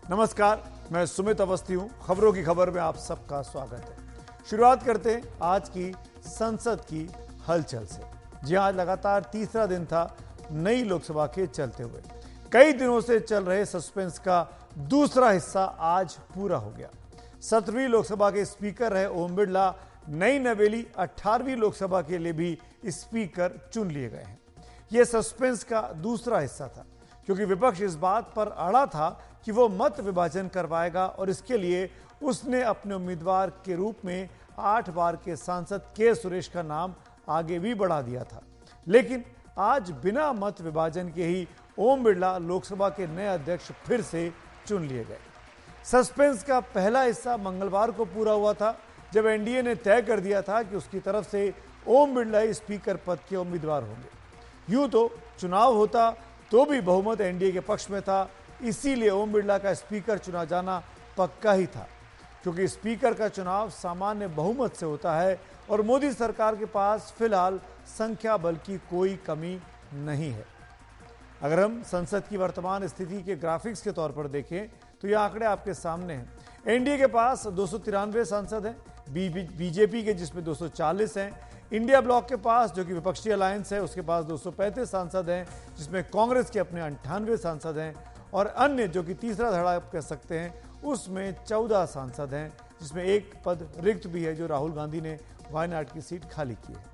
नमस्कार, मैं सुमित अवस्थी हूं। खबरों की खबर में आप सबका स्वागत है। शुरुआत करते हैं आज की संसद की हलचल से। जी हां, आज लगातार तीसरा दिन था नई लोकसभा के चलते हुए। कई दिनों से चल रहे सस्पेंस का दूसरा हिस्सा आज पूरा हो गया। 17वीं लोकसभा के स्पीकर रहे ओम बिरला नई नवेली 18वीं लोकसभा के लिए भी स्पीकर चुन लिए गए हैं। यह सस्पेंस का दूसरा हिस्सा था, क्योंकि विपक्ष इस बात पर अड़ा था कि वो मत विभाजन करवाएगा और इसके लिए उसने अपने उम्मीदवार के रूप में 8 बार के सांसद के सुरेश का नाम आगे भी बढ़ा दिया था। लेकिन आज बिना मत विभाजन के ही ओम बिरला लोकसभा के नए अध्यक्ष फिर से चुन लिए गए। सस्पेंस का पहला हिस्सा मंगलवार को पूरा हुआ था, जब एनडीए ने तय कर दिया था कि उसकी तरफ से ओम बिरला ही स्पीकर पद के उम्मीदवार होंगे। यूं तो चुनाव होता तो भी बहुमत एनडीए के पक्ष में था, इसीलिए ओम बिरला का स्पीकर चुना जाना पक्का ही था, क्योंकि स्पीकर का चुनाव सामान्य बहुमत से होता है और मोदी सरकार के पास फिलहाल संख्या बल की कोई कमी नहीं है। अगर हम संसद की वर्तमान स्थिति के ग्राफिक्स के तौर पर देखें तो यह आंकड़े आपके सामने हैं। एनडीए के पास 293 सांसद हैं, बीजेपी के जिसमें 240 हैं, इंडिया ब्लॉक के पास जो कि विपक्षी अलायंस है उसके पास 235 सांसद हैं, जिसमें कांग्रेस के अपने 98 सांसद हैं, और अन्य जो कि तीसरा धड़ा आप कह सकते हैं उसमें 14 सांसद हैं, जिसमें एक पद रिक्त भी है जो राहुल गांधी ने वायनाड की सीट खाली की है।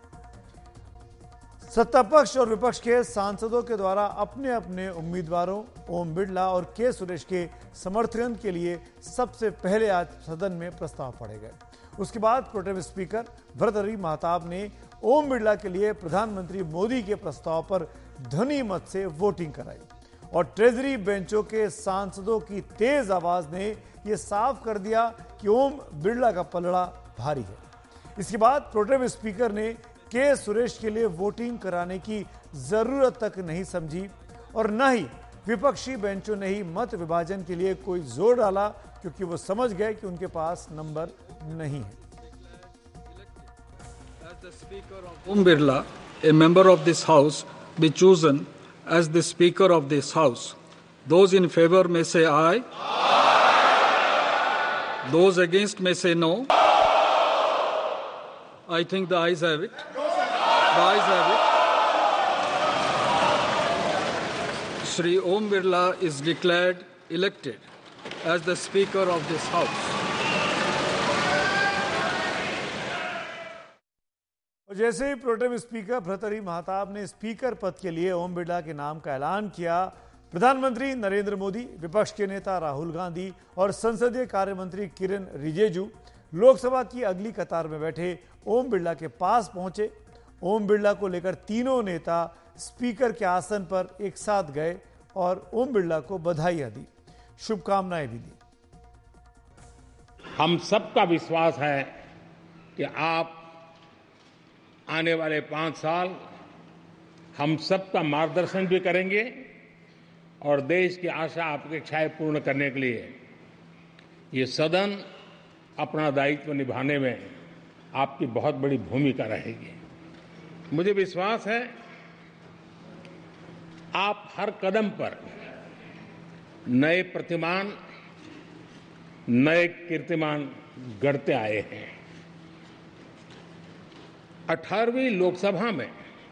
सत्ता पक्ष और विपक्ष के सांसदों के द्वारा अपने अपने उम्मीदवारों ओम बिरला और के सुरेश के समर्थन के लिए सबसे पहले आज सदन में प्रस्ताव पढ़े गए। उसके बाद प्रोटेम स्पीकर भर्तृहरि महताब ने ओम बिरला के लिए प्रधानमंत्री मोदी के प्रस्ताव पर ध्वनि मत से वोटिंग कराई और ट्रेजरी बेंचों के सांसदों की तेज आवाज ने यह साफ कर दिया कि ओम बिरला का पलड़ा भारी है। इसके बाद प्रोटेम स्पीकर ने के सुरेश के लिए वोटिंग कराने की जरूरत तक नहीं समझी और न ही विपक्षी बेंचों ने ही मत विभाजन के लिए कोई जोर डाला, क्योंकि वो समझ गए कि उनके पास नंबर नहीं है। Om Birla, a member of this House, be chosen as the Speaker of this House. Those in favor may say aye. Aye. Those against may say no. I think the ayes have it. The ayes have it. Shri Om Birla is declared elected as the Speaker of this House. जैसे ही pro tem speaker Bhartruhari Mahtab ने speaker पद के लिए ओम बिरला के नाम का ऐलान किया, प्रधानमंत्री नरेंद्र मोदी, विपक्ष के नेता राहुल गांधी और संसदीय कार्य मंत्री किरेन रिजिजू लोकसभा की अगली कतार में बैठे ओम बिरला के पास पहुंचे। ओम बिरला को लेकर तीनों नेता स्पीकर के आसन पर एक साथ गए और ओम बिरला को बधाइयां दी, शुभकामनाएं भी दी। हम सबका विश्वास है कि आप आने वाले 5 साल हम सबका मार्गदर्शन भी करेंगे और देश की आशा अपेक्षाएं पूर्ण करने के लिए ये सदन अपना दायित्व निभाने में आपकी बहुत बड़ी भूमिका रहेगी। मुझे विश्वास है आप हर कदम पर नए प्रतिमान, नए कीर्तिमान गढ़ते आए हैं। 18वीं लोकसभा में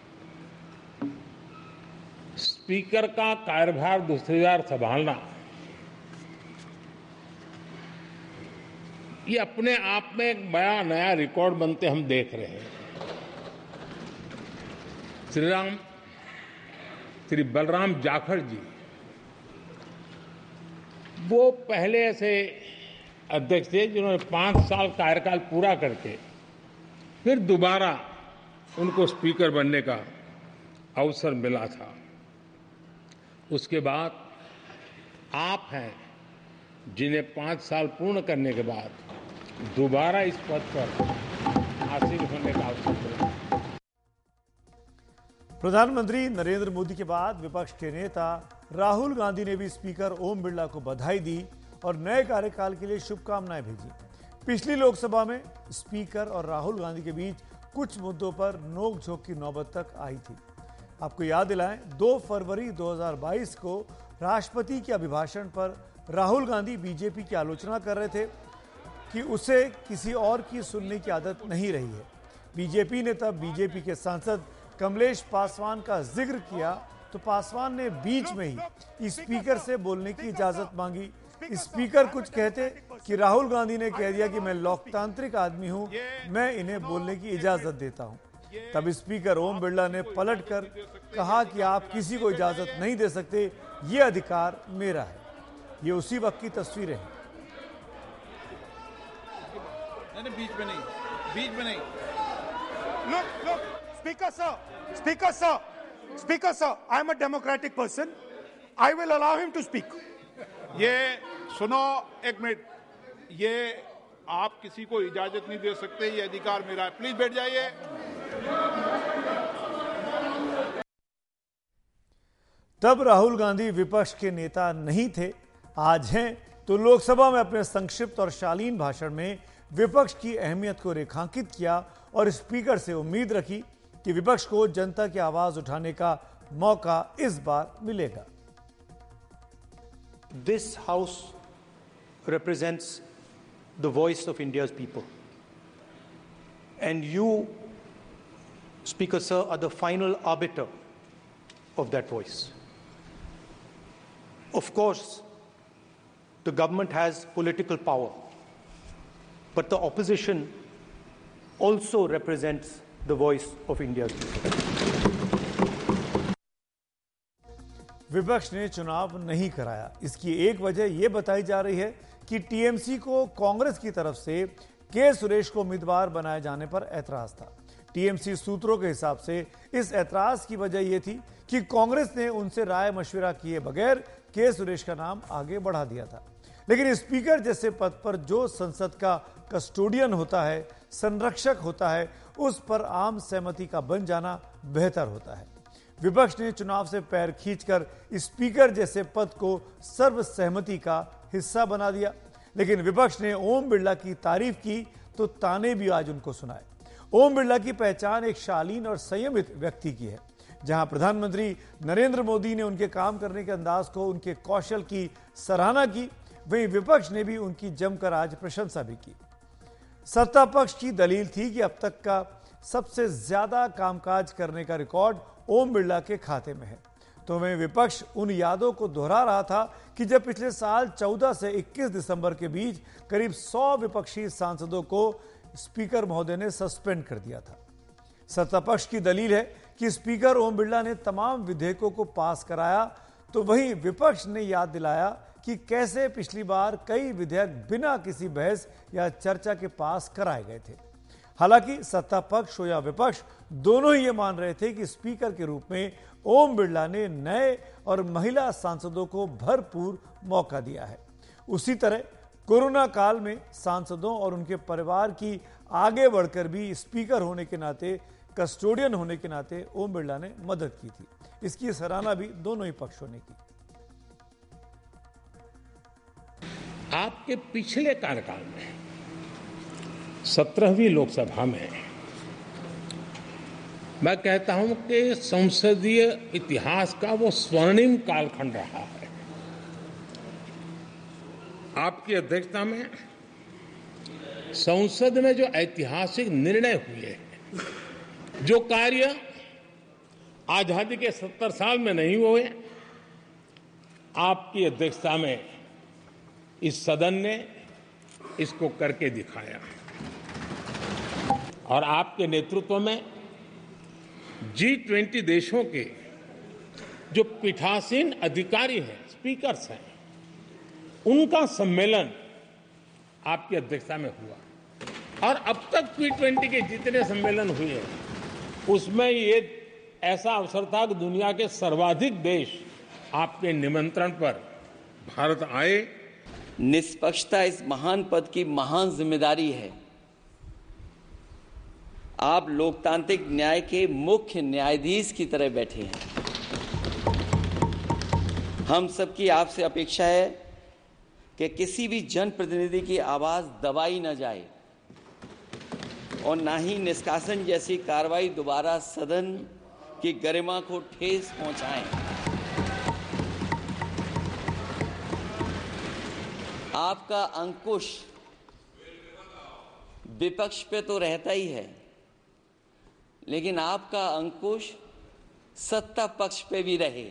स्पीकर का कार्यभार दूसरी बार संभालना ये अपने आप में एक बड़ा नया रिकॉर्ड बनते हम देख रहे हैं। श्री बलराम जाखड़ जी वो पहले ऐसे अध्यक्ष थे जिन्होंने 5 साल कार्यकाल पूरा करके फिर दोबारा उनको स्पीकर बनने का अवसर मिला था। उसके बाद आप हैं जिन्हें 5 साल पूर्ण करने के बाद दोबारा इस पद पर हासिल होने का अवसर मिला। प्रधानमंत्री नरेंद्र मोदी के बाद विपक्ष के नेता राहुल गांधी ने भी स्पीकर ओम बिरला को बधाई दी और नए कार्यकाल के लिए शुभकामनाएं भेजी। पिछली लोकसभा में स्पीकर और राहुल गांधी के बीच कुछ मुद्दों पर नोकझोंक की नौबत तक आई थी। आपको याद दिलाएं, 2 फरवरी 2022 को राष्ट्रपति के अभिभाषण पर राहुल गांधी बीजेपी की आलोचना कर रहे थे कि उसे किसी और की सुनने की आदत नहीं रही है। बीजेपी ने तब बीजेपी के सांसद कमलेश पासवान का जिक्र किया तो पासवान ने बीच में ही स्पीकर से बोलने की इजाजत मांगी। स्पीकर कुछ कहते कि राहुल गांधी ने कह दिया कि मैं लोकतांत्रिक आदमी हूं, मैं इन्हें बोलने की इजाजत देता हूं। तब स्पीकर ओम बिरला ने पलटकर कहा कि आप किसी को इजाजत नहीं दे सकते, ये अधिकार मेरा है। ये उसी वक्त की तस्वीरें हैं। बीच में नहीं। Look, Speaker sir, I am a democratic person. I will allow him to speak. ये सुनो, एक मिनट, ये आप किसी को इजाजत नहीं दे सकते, ये अधिकार मेरा है। प्लीज बैठ जाइए। तब राहुल गांधी विपक्ष के नेता नहीं थे, आज हैं। तो लोकसभा में अपने संक्षिप्त और शालीन भाषण में विपक्ष की अहमियत को रेखांकित किया और स्पीकर से उम्मीद रखी कि विपक्ष को जनता की आवाज उठाने का मौका इस बार मिलेगा। This house represents the voice of India's people. And you, Speaker sir, are the final arbiter of that voice. Of course, the government has political power, but the opposition also represents the voice of India's people. विपक्ष ने चुनाव नहीं कराया। इसकी एक वजह यह बताई जा रही है कि टीएमसी को कांग्रेस की तरफ से के सुरेश को उम्मीदवार बनाए जाने पर ऐतराज था। टीएमसी सूत्रों के हिसाब से इस ऐतराज की वजह यह थी कि कांग्रेस ने उनसे राय मशविरा किए बगैर के सुरेश का नाम आगे बढ़ा दिया था। लेकिन स्पीकर जैसे पद पर जो संसद का कस्टोडियन होता है, संरक्षक होता है, उस पर आम सहमति का बन जाना बेहतर होता है। विपक्ष ने चुनाव से पैर खींचकर स्पीकर जैसे पद को सर्वसहमति का हिस्सा बना दिया। लेकिन विपक्ष ने ओम बिरला की तारीफ की तो ताने भी आज उनको सुनाए। ओम बिरला की पहचान एक शालीन और संयमित व्यक्ति की है। जहां प्रधानमंत्री नरेंद्र मोदी ने उनके काम करने के अंदाज को, उनके कौशल की सराहना की, वहीं विपक्ष ने भी उनकी जमकर आज प्रशंसा भी की। सत्ता पक्ष की दलील थी कि अब तक का सबसे ज्यादा कामकाज करने का रिकॉर्ड ओम बिरला के खाते में है। तो वहीं विपक्ष उन यादों को दोहरा रहा था कि जब पिछले साल 14 से 21 दिसंबर के बीच करीब 100 विपक्षी सांसदों को स्पीकर महोदय ने सस्पेंड कर दिया था। सत्ता पक्ष की दलील है कि स्पीकर ओम बिरला ने तमाम विधेयकों को पास कराया, तो वहीं विपक्ष ने याद दिलाया कि कैसे पिछली बार कई विधेयक बिना किसी बहस या चर्चा के पास कराए गए थे। हालांकि सत्ता पक्ष हो या विपक्ष, दोनों ही ये मान रहे थे कि स्पीकर के रूप में ओम बिरला ने नए और महिला सांसदों को भरपूर मौका दिया है। उसी तरह कोरोना काल में सांसदों और उनके परिवार की आगे बढ़कर भी स्पीकर होने के नाते, कस्टोडियन होने के नाते ओम बिरला ने मदद की थी। इसकी सराहना भी दोनों ही पक्षों ने की। आपके पिछले कार्यकाल में 17वीं लोकसभा में मैं कहता हूं कि संसदीय इतिहास का वो स्वर्णिम कालखंड रहा है। आपकी अध्यक्षता में संसद में जो ऐतिहासिक निर्णय हुए, जो कार्य आजादी के 70 साल में नहीं हुए, आपकी अध्यक्षता में इस सदन ने इसको करके दिखाया। और आपके नेतृत्व में G20 देशों के जो पीठासीन अधिकारी हैं, स्पीकर्स हैं, उनका सम्मेलन आपकी अध्यक्षता में हुआ। और अब तक G20 के जितने सम्मेलन हुए उसमें ये ऐसा अवसर था कि दुनिया के सर्वाधिक देश आपके निमंत्रण पर भारत आए। निष्पक्षता इस महान पद की महान जिम्मेदारी है। आप लोकतांत्रिक न्याय के मुख्य न्यायाधीश की तरह बैठे हैं। हम सबकी आपसे अपेक्षा है कि किसी भी जनप्रतिनिधि की आवाज दबाई न जाए और ना ही निष्कासन जैसी कार्रवाई दोबारा सदन की गरिमा को ठेस पहुंचाएं। आपका अंकुश विपक्ष पे तो रहता ही है, लेकिन आपका अंकुश सत्ता पक्ष पे भी रहे।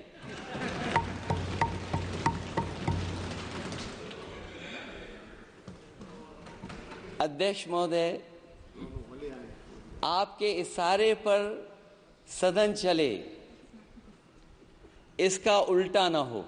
अध्यक्ष महोदय, आपके इशारे पर सदन चले, इसका उल्टा न हो।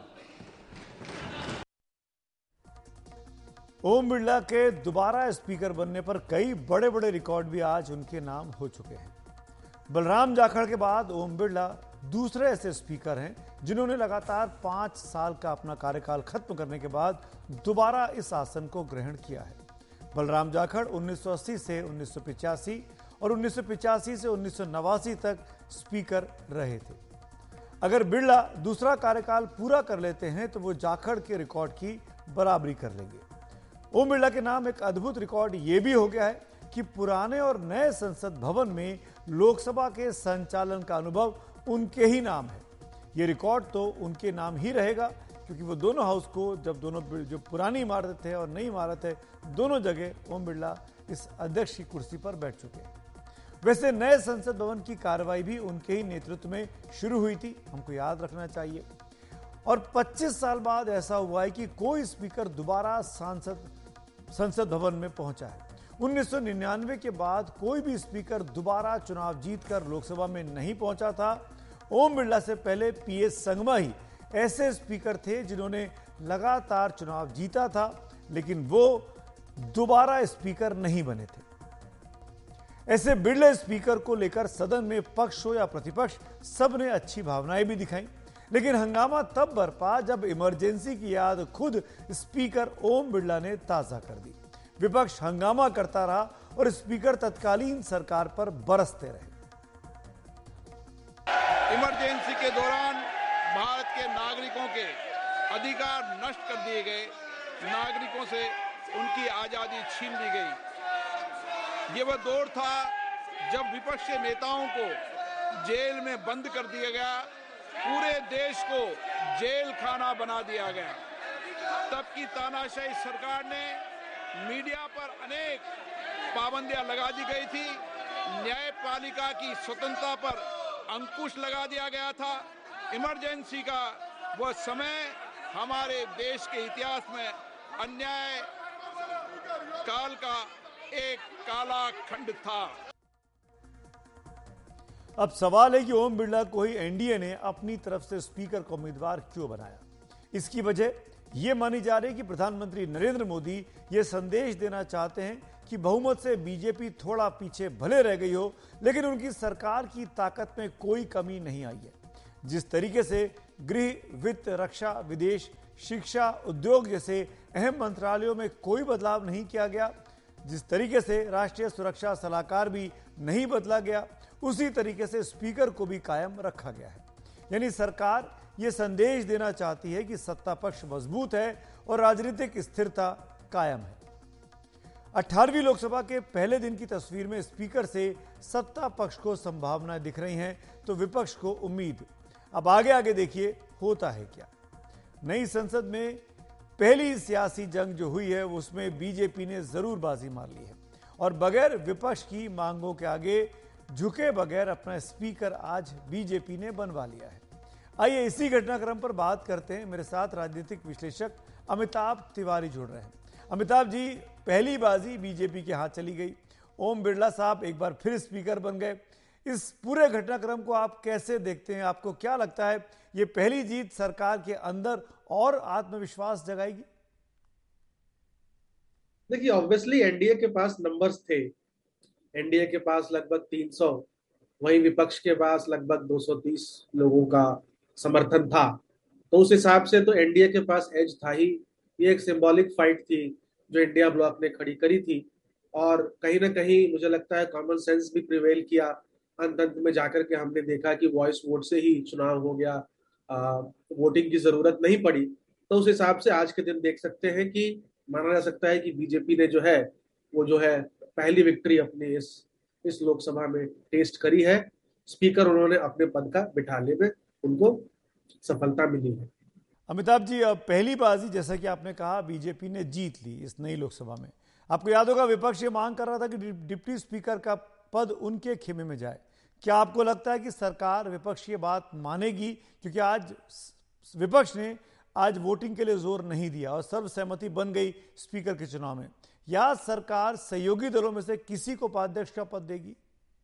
ओम बिरला के दोबारा स्पीकर बनने पर कई बड़े बड़े रिकॉर्ड भी आज उनके नाम हो चुके हैं। बलराम जाखड़ के बाद ओम बिरला दूसरे ऐसे स्पीकर हैं जिन्होंने लगातार 5 साल का अपना कार्यकाल खत्म करने के बाद दोबारा इस आसन को ग्रहण किया है। बलराम जाखड़ 1980 से 1985 और 1985 से 1989 तक स्पीकर रहे थे। अगर बिरला दूसरा कार्यकाल पूरा कर लेते हैं तो वो जाखड़ के रिकॉर्ड की बराबरी कर लेंगे। ओम बिरला के नाम एक अद्भुत रिकॉर्ड ये भी हो गया है कि पुराने और नए संसद भवन में लोकसभा के संचालन का अनुभव उनके ही नाम है। ये रिकॉर्ड तो उनके नाम ही रहेगा क्योंकि वो दोनों हाउस को जब दोनों जो पुरानी इमारत है और नई इमारत है दोनों जगह ओम बिरला इस अध्यक्ष की कुर्सी पर बैठ चुके हैं। वैसे नए संसद भवन की कार्रवाई भी उनके ही नेतृत्व में शुरू हुई थी, हमको याद रखना चाहिए। और 25 साल बाद ऐसा हुआ है कि कोई स्पीकर दोबारा संसद भवन में पहुंचा है। 1999 के बाद कोई भी स्पीकर दोबारा चुनाव जीतकर लोकसभा में नहीं पहुंचा था। ओम बिरला से पहले पीएस संगमा ही ऐसे स्पीकर थे जिन्होंने लगातार चुनाव जीता था, लेकिन वो दोबारा स्पीकर नहीं बने थे। ऐसे बिरले स्पीकर को लेकर सदन में पक्ष हो या प्रतिपक्ष सबने अच्छी भावनाएं भी दिखाई, लेकिन हंगामा तब बरपा जब इमरजेंसी की याद खुद स्पीकर ओम बिरला ने ताजा कर दी। विपक्ष हंगामा करता रहा और स्पीकर तत्कालीन सरकार पर बरसते रहे। इमरजेंसी के दौरान भारत के नागरिकों के अधिकार नष्ट कर दिए गए, नागरिकों से उनकी आजादी छीन ली गई। ये वह दौर था जब विपक्ष के नेताओं को जेल में बंद कर दिया गया, पूरे देश को जेल खाना बना दिया गया। तब की तानाशाही सरकार ने मीडिया पर अनेक पाबंदियां लगा दी गई थी, न्यायपालिका की स्वतंत्रता पर अंकुश लगा दिया गया था। इमरजेंसी का वह समय हमारे देश के इतिहास में अन्याय काल का एक काला खंड था। अब सवाल है कि ओम बिरला को ही एनडीए ने अपनी तरफ से स्पीकर का उम्मीदवार क्यों बनाया। इसकी वजह यह मानी जा रही है कि प्रधानमंत्री नरेंद्र मोदी यह संदेश देना चाहते हैं कि बहुमत से बीजेपी थोड़ा पीछे भले रह गई हो, लेकिन उनकी सरकार की ताकत में कोई कमी नहीं आई है। जिस तरीके से गृह, वित्त, रक्षा, विदेश, शिक्षा, उद्योग जैसे अहम मंत्रालयों में कोई बदलाव नहीं किया गया, जिस तरीके से राष्ट्रीय सुरक्षा सलाहकार भी नहीं बदला गया, उसी तरीके से स्पीकर को भी कायम रखा गया है। यानी सरकार ये संदेश देना चाहती है कि सत्ता पक्ष मजबूत है और राजनीतिक स्थिरता कायम है। 18वीं लोकसभा के पहले दिन की तस्वीर में स्पीकर से सत्ता पक्ष को संभावनाएं दिख रही हैं तो विपक्ष को उम्मीद। अब आगे आगे देखिए होता है क्या। नई संसद में पहली सियासी जंग जो हुई है उसमें बीजेपी ने जरूर बाजी मार ली है और बगैर विपक्ष की मांगों के आगे झुके बगैर अपना स्पीकर आज बीजेपी ने बनवा लिया है। आइए इसी घटनाक्रम पर बात करते हैं। मेरे साथ राजनीतिक विश्लेषक अमिताभ तिवारी जुड़ रहे हैं। अमिताभ जी, पहली बाजी बीजेपी के हाथ चली गई, ओम बिरला साहब एक बार फिर स्पीकर बन गए। इस पूरे घटनाक्रम को आप कैसे देखते हैं? आपको क्या लगता है ये पहली जीत सरकार के अंदर और आत्मविश्वास जगाएगी? देखिए, ऑब्वियसली एनडीए के पास नंबर्स थे। एनडीए के पास लगभग 300, वहीं विपक्ष के पास लगभग 230 लोगों का समर्थन था, तो उस हिसाब से तो एनडीए के पास एज था ही। ये एक सिंबॉलिक फाइट थी जो इंडिया ब्लॉक ने खड़ी करी थी और कहीं ना कहीं मुझे लगता है कॉमन सेंस भी प्रिवेल किया। अंत में जाकर के हमने देखा कि वॉइस वोट से ही चुनाव हो गया, वोटिंग की जरूरत नहीं पड़ी। तो उस हिसाब से आज के दिन देख सकते हैं कि माना जा सकता है कि बीजेपी ने जो है पहली विक्ट्री अपनी इस लोकसभा में टेस्ट करी है। स्पीकर उन्होंने अपने पद का बिठाने में उनको सफलता मिली है। अमिताभ जी, अब पहली बाजी जैसा कि आपने कहा बीजेपी ने जीत ली इस नई लोकसभा में। आपको याद होगा विपक्ष ये मांग कर रहा था कि डिप्टी स्पीकर का पद उनके खेमे में जाए। क्या आपको लगता है कि सरकार विपक्ष ये बात मानेगी? क्योंकि आज विपक्ष ने आज वोटिंग के लिए जोर नहीं दिया और सर्वसहमति बन गई स्पीकर के चुनाव में। या सरकार सहयोगी दलों में से किसी को उपाध्यक्ष का पद देगी?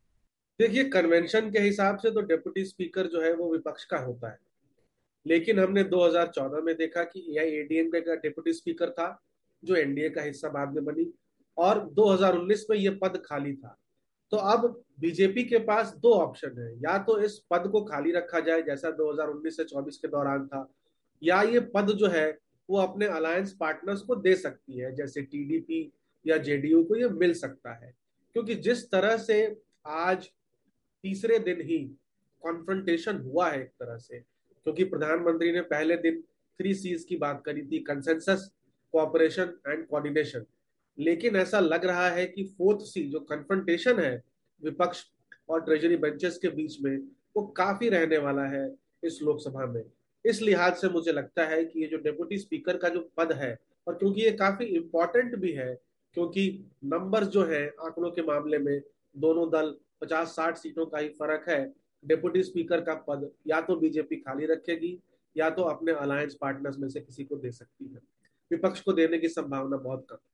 देखिए, कन्वेंशन के हिसाब से तो डिप्टी स्पीकर जो है वो विपक्ष का होता है, लेकिन हमने 2014 में देखा कि एआईएडीएमके का डिप्टी स्पीकर था जो एनडीए का हिस्सा बाद में बनी, और 2019 में ये पद खाली था। तो अब बीजेपी के पास दो ऑप्शन है, या तो इस पद को खाली रखा जाए जैसा 2019 से 24 के दौरान था, या ये पद जो है वो अपने अलायंस पार्टनर्स को दे सकती है, जैसे टीडीपी या जेडीयू को ये मिल सकता है। क्योंकि जिस तरह से आज तीसरे दिन ही कॉन्फ्रंटेशन हुआ है एक तरह से, क्योंकि प्रधानमंत्री ने पहले दिन 3 C's की बात करी थी, कंसेंसस, कोऑपरेशन एंड कोऑर्डिनेशन, लेकिन ऐसा लग रहा है कि 4th C जो कन्फ्रंटेशन है विपक्ष और ट्रेजरी बेंचेस के बीच में, वो काफी रहने वाला है इस लोकसभा में। इस लिहाज से मुझे लगता है कि ये जो डिप्टी स्पीकर का जो पद है, और क्योंकि ये काफी इंपॉर्टेंट भी है, क्योंकि नंबर जो है आंकड़ों के मामले में दोनों दल 50-60 सीटों का ही फर्क है, डिप्टी स्पीकर का पद या तो बीजेपी खाली रखेगी या तो अपने अलायंस पार्टनर्स में से किसी को दे सकती है। विपक्ष को देने की संभावना बहुत कम।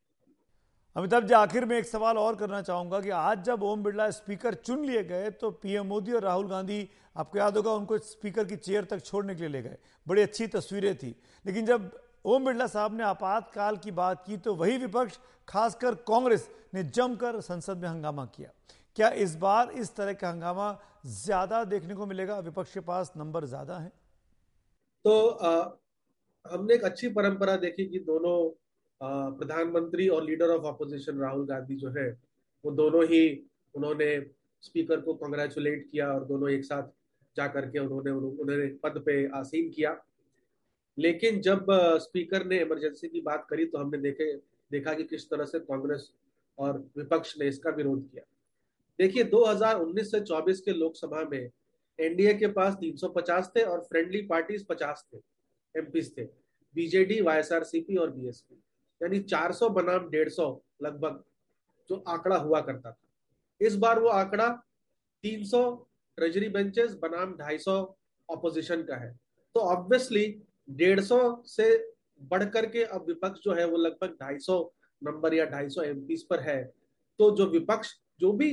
अमिताभ जी, आखिर में एक सवाल और करना चाहूंगा कि आज जब ओम बिरला स्पीकर चुन लिए गए तो पीएम मोदी और राहुल गांधी, आपको याद होगा, उनको स्पीकर की चेयर तक छोड़ने के लिए ले गए। बड़ी अच्छी तस्वीरें थी। लेकिन जब ओम बिरला साहब ने आपातकाल की बात की तो वही विपक्ष, खासकर कांग्रेस ने जमकर संसद में हंगामा किया। क्या इस बार इस तरह का हंगामा ज्यादा देखने को मिलेगा? विपक्ष के पास नंबर ज्यादा है। तो हमने एक अच्छी परंपरा देखी कि दोनों प्रधानमंत्री और leader of opposition Rahul Gandhi जो है वो दोनों ही, उन्होंने स्पीकर को कांग्रेचुलेट किया और दोनों एक साथ जाकर के उन्होंने पद पे आसीन किया। लेकिन जब स्पीकर ने इमरजेंसी की बात करी तो हमने देखा कि किस तरह से कांग्रेस और विपक्ष ने इसका विरोध किया। देखिए, 2019 से 24 के लोकसभा में एनडीए के पास 350 थे और फ्रेंडली पार्टीज 50 थे, एमपीज थे, बीजेडी, वाईएसआरसीपी और बीएसपी, यानी 400 बनाम 150 लगभग जो आंकड़ा हुआ करता था। इस बार वो आंकड़ा 300 ट्रेजरी बेंचेस बनाम 250 ऑपोजिशन का है। तो ऑब्वियसली 150 से बढ़कर के अब विपक्ष जो है वो लगभग 250 नंबर या 250 एमपीज पर है। तो जो विपक्ष जो भी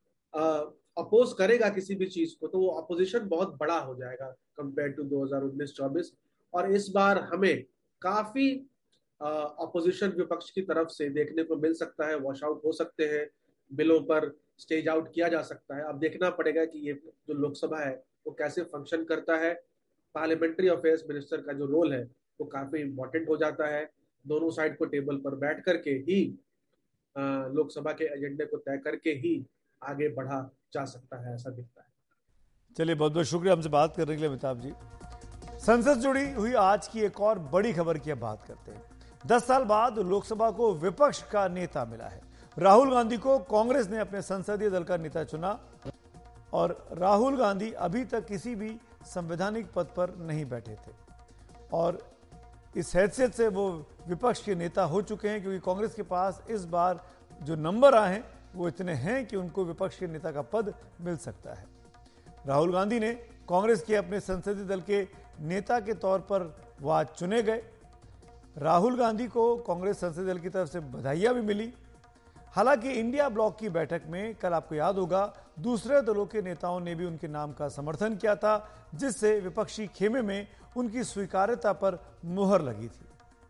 अपोज करेगा किसी भी चीज को, तो वो अपोजिशन बहुत बड़ा हो जाएगा कंपेयर टू 2019-24। और इस बार हमें काफी अपोजिशन विपक्ष की तरफ से देखने को मिल सकता है। वॉश आउट हो सकते हैं, बिलों पर स्टेज आउट किया जा सकता है। अब देखना पड़ेगा कि ये जो लोकसभा है वो कैसे फंक्शन करता है। पार्लियामेंट्री अफेयर्स मिनिस्टर का जो रोल है वो काफी इंपॉर्टेंट हो जाता है। दोनों साइड को टेबल पर बैठ करके ही लोकसभा के एजेंडे को तय करके ही आगे बढ़ा जा सकता है, ऐसा दिखता है। चलिए, बहुत बहुत शुक्रिया हमसे बात करने के लिए अमिताभ जी। संसद जुड़ी हुई आज की एक और बड़ी खबर की अब बात करते हैं। 10 साल बाद लोकसभा को विपक्ष का नेता मिला है। राहुल गांधी को कांग्रेस ने अपने संसदीय दल का नेता चुना और राहुल गांधी अभी तक किसी भी संवैधानिक पद पर नहीं बैठे थे और इस हैसियत से वो विपक्ष के नेता हो चुके हैं, क्योंकि कांग्रेस के पास इस बार जो नंबर आए हैं वो इतने हैं कि उनको विपक्ष के नेता का पद मिल सकता है। राहुल गांधी ने कांग्रेस के अपने संसदीय दल के नेता के तौर पर वो आज चुने गए। राहुल गांधी को कांग्रेस संसदीय दल की तरफ से बधाइयां भी मिली। हालांकि इंडिया ब्लॉक की बैठक में कल आपको याद होगा दूसरे दलों के नेताओं ने भी उनके नाम का समर्थन किया था, जिससे विपक्षी खेमे में उनकी स्वीकार्यता पर मुहर लगी थी।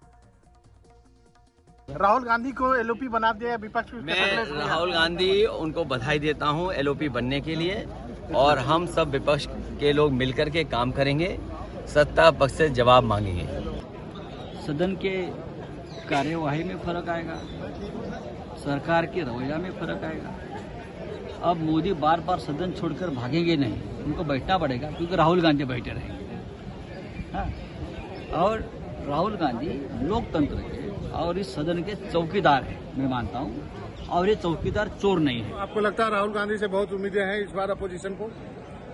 राहुल गांधी को एलओपी बना दिया विपक्ष। मैं राहुल गांधी उनको बधाई देता हूं एलओपी बनने के लिए, और हम सब विपक्ष के लोग मिलकर के काम करेंगे, सत्ता पक्ष से जवाब मांगेंगे। सदन के कार्यवाही में फर्क आएगा, सरकार के रवैया में फर्क आएगा। अब मोदी बार बार सदन छोड़कर भागेंगे नहीं, उनको बैठना पड़ेगा, क्योंकि राहुल गांधी बैठे रहेंगे। हाँ, और राहुल गांधी लोकतंत्र के और इस सदन के चौकीदार है, मैं मानता हूँ, और ये चौकीदार चोर नहीं है। आपको लगता है राहुल गांधी से बहुत उम्मीदें हैं इस बार अपोजिशन को?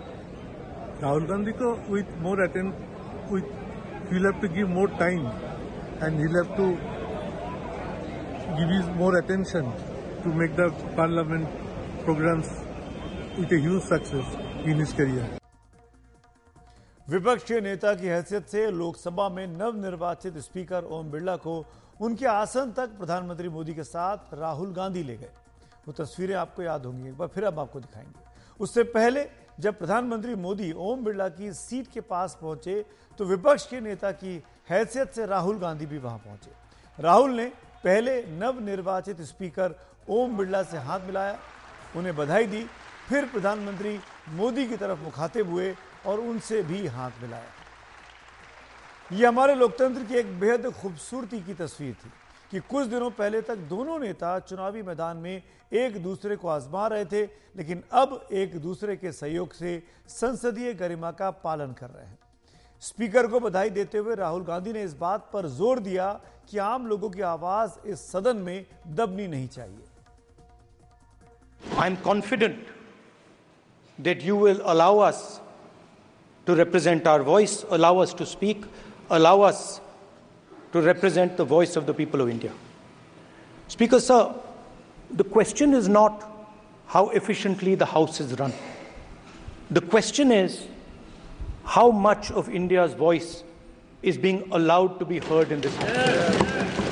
Rahul Gandhi ko with he'll have to give more time and he'll have to give his more attention to make the parliament programs with a huge success in his career. विपक्ष के नेता की हैसियत से लोकसभा में नवनिर्वाचित speaker Om Birla को उनके आसन तक प्रधानमंत्री मोदी के साथ राहुल गांधी ले गए। वो तस्वीरें आपको याद होंगी, एक बार फिर अब आपको दिखाएंगे। उससे पहले जब प्रधानमंत्री मोदी ओम बिरला की सीट के पास पहुंचे तो विपक्ष के नेता की हैसियत से राहुल गांधी भी वहां पहुंचे। राहुल ने पहले नवनिर्वाचित स्पीकर ओम बिरला से हाथ मिलाया, उन्हें बधाई दी, फिर प्रधानमंत्री मोदी की तरफ मुखातिब हुए और उनसे भी हाथ मिलाया। यह हमारे लोकतंत्र की एक बेहद खूबसूरती की तस्वीर थी कि कुछ दिनों पहले तक दोनों नेता चुनावी मैदान में एक दूसरे को आजमा रहे थे, लेकिन अब एक दूसरे के सहयोग से संसदीय गरिमा का पालन कर रहे हैं। स्पीकर को बधाई देते हुए राहुल गांधी ने इस बात पर जोर दिया कि आम लोगों की आवाज इस सदन में दबनी नहीं चाहिए। I am confident that you will allow us to represent our voice, allow us to speak, allow us to represent the voice of the people of India. Speaker, sir, the question is not how efficiently the House is run. The question is how much of India's voice is being allowed to be heard in this House.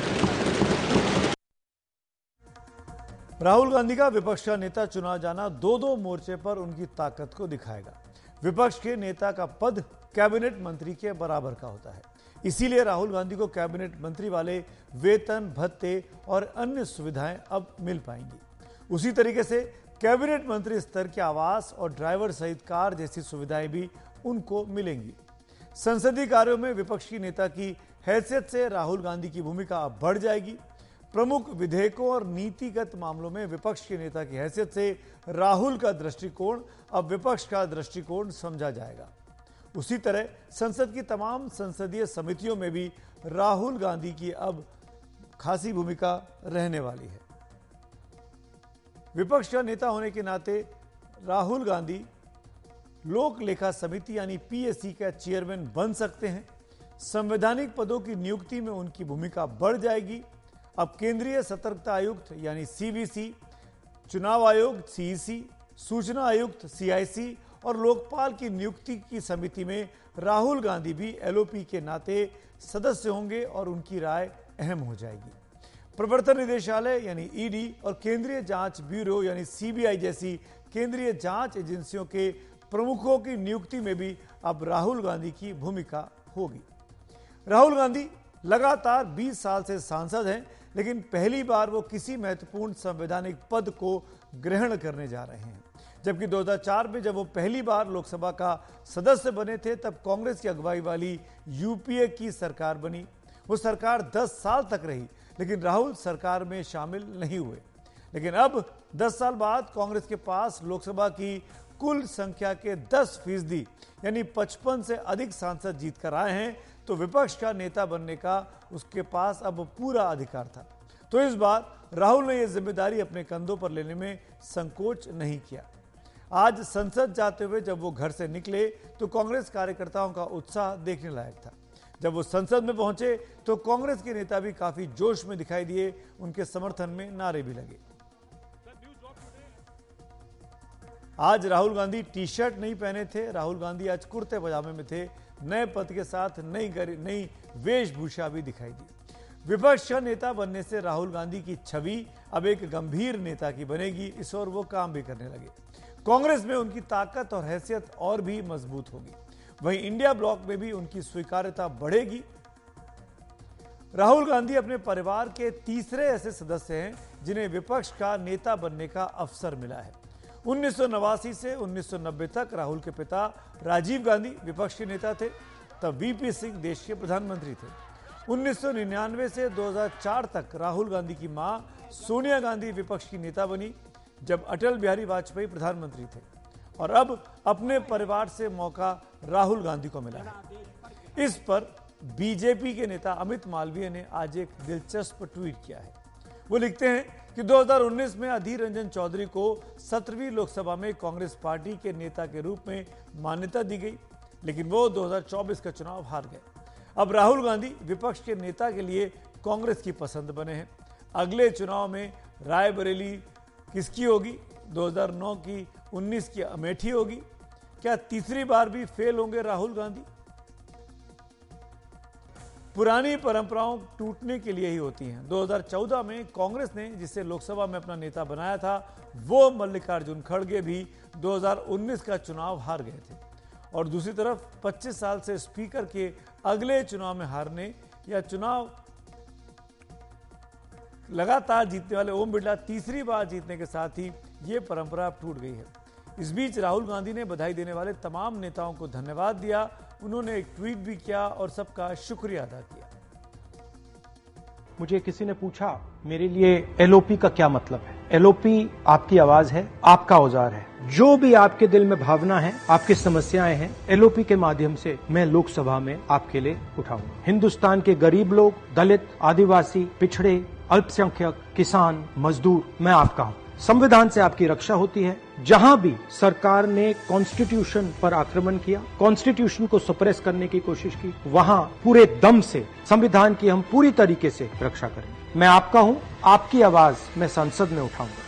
Rahul Gandhi का विपक्ष का नेता चुना जाना दो मोर्चे पर उनकी ताकत को दिखाएगा। विपक्ष के नेता का पद कैबिनेट मंत्री के बराबर का होता है, इसीलिए राहुल गांधी को कैबिनेट मंत्री वाले वेतन, भत्ते और अन्य सुविधाएं अब मिल पाएंगी। उसी तरीके से कैबिनेट मंत्री स्तर के आवास और ड्राइवर सहित कार जैसी सुविधाएं भी उनको मिलेंगी। संसदीय कार्यों में विपक्ष की नेता की हैसियत से राहुल गांधी की भूमिका अब बढ़ जाएगी। प्रमुख विधेयकों और नीतिगत मामलों में विपक्ष के नेता की हैसियत से राहुल का दृष्टिकोण अब विपक्ष का दृष्टिकोण समझा जाएगा। उसी तरह संसद की तमाम संसदीय समितियों में भी राहुल गांधी की अब खासी भूमिका रहने वाली है। विपक्ष का नेता होने के नाते राहुल गांधी लोक लेखा समिति यानी पीएससी का चेयरमैन बन सकते हैं। संवैधानिक पदों की नियुक्ति में उनकी भूमिका बढ़ जाएगी। अब केंद्रीय सतर्कता आयुक्त यानी सीवीसी, चुनाव आयोग सीईसी, सूचना आयुक्त सीआईसी और लोकपाल की नियुक्ति की समिति में राहुल गांधी भी एलओपी के नाते सदस्य होंगे और उनकी राय अहम हो जाएगी। प्रवर्तन निदेशालय यानी ईडी और केंद्रीय जांच ब्यूरो यानी सीबीआई जैसी केंद्रीय जांच एजेंसियों के प्रमुखों की नियुक्ति में भी अब राहुल गांधी की भूमिका होगी। राहुल गांधी लगातार 20 साल से सांसद हैं, लेकिन पहली बार वो किसी महत्वपूर्ण संवैधानिक पद को ग्रहण करने जा रहे हैं। जबकि 2004 में जब वो पहली बार लोकसभा का सदस्य बने थे, तब कांग्रेस की अगुवाई वाली यूपीए की सरकार बनी। वो सरकार 10 साल तक रही, लेकिन राहुल सरकार में शामिल नहीं हुए। लेकिन अब 10 साल बाद कांग्रेस के पास लोकसभा की कुल संख्या के 10% यानी 55 से अधिक सांसद जीत कर आए हैं, तो विपक्ष का नेता बनने का उसके पास अब पूरा अधिकार था। तो इस बार राहुल ने यह जिम्मेदारी अपने कंधों पर लेने में संकोच नहीं किया। आज संसद जाते हुए जब वो घर से निकले तो कांग्रेस कार्यकर्ताओं का उत्साह देखने लायक था। जब वो संसद में पहुंचे तो कांग्रेस के नेता भी काफी जोश में दिखाई दिए, उनके समर्थन में नारे भी लगे। आज राहुल गांधी टी शर्ट नहीं पहने थे, राहुल गांधी आज कुर्ते पजामे में थे। नए पद के साथ नई वेशभूषा भी दिखाई दी। विपक्ष का नेता बनने से राहुल गांधी की छवि अब एक गंभीर नेता की बनेगी, इस ओर वो काम भी करने लगे। कांग्रेस में उनकी ताकत और हैसियत और भी मजबूत होगी। वहीं इंडिया ब्लॉक में भी उनकी स्वीकार्यता बढ़ेगी। राहुल गांधी अपने परिवार के तीसरे ऐसे सदस्य हैं जिन्हें विपक्ष का नेता बनने का अवसर मिला है। 1989 से 1990 तक राहुल के पिता राजीव गांधी विपक्ष के नेता थे, तब वीपी सिंह देश के प्रधानमंत्री थे। 1999 से 2004 तक राहुल गांधी की मां सोनिया गांधी विपक्ष की नेता बनी, जब अटल बिहारी वाजपेयी प्रधानमंत्री थे। और अब अपने परिवार से मौका राहुल गांधी को मिला है। इस पर बीजेपी के नेता अमित मालवीय ने आज एक दिलचस्प ट्वीट किया है। वो लिखते हैं कि 2019 में अधीर रंजन चौधरी को 17वीं लोकसभा में कांग्रेस पार्टी के नेता के रूप में मान्यता दी गई, लेकिन वो 2024 का चुनाव हार गए। अब राहुल गांधी विपक्ष के नेता के लिए कांग्रेस की पसंद बने हैं। अगले चुनाव में रायबरेली किसकी होगी? 2009 की 19 की अमेठी होगी? क्या तीसरी बार भी फेल होंगे राहुल गांधी? पुरानी परंपराओं टूटने के लिए ही होती हैं। 2014 में कांग्रेस ने जिसे लोकसभा में अपना नेता बनाया था, वो मल्लिकार्जुन खड़गे भी 2019 का चुनाव हार गए थे। और दूसरी तरफ 25 साल से स्पीकर के अगले चुनाव में हारने या चुनाव लगातार जीतने वाले ओम बिरला तीसरी बार जीतने के साथ ही ये परंपरा अब टूट गई है। इस बीच राहुल गांधी ने बधाई देने वाले तमाम नेताओं को धन्यवाद दिया। उन्होंने एक ट्वीट भी किया और सबका शुक्रिया अदा किया। मुझे किसी ने पूछा मेरे लिए एलओपी का क्या मतलब है। एलओपी आपकी आवाज है, आपका औजार है। जो भी आपके दिल में भावना है, आपकी समस्याएं हैं, एलओपी के माध्यम से मैं लोकसभा में आपके लिए उठाऊंगा। हिंदुस्तान के गरीब लोग, दलित, आदिवासी, पिछड़े, अल्पसंख्यक, किसान, मजदूर, मैं आपका हूं। संविधान से आपकी रक्षा होती है। जहां भी सरकार ने कॉन्स्टिट्यूशन पर आक्रमण किया, कॉन्स्टिट्यूशन को सप्रेस करने की कोशिश की, वहां पूरे दम से संविधान की हम पूरी तरीके से रक्षा करेंगे। मैं आपका हूं, आपकी आवाज मैं संसद में उठाऊंगा।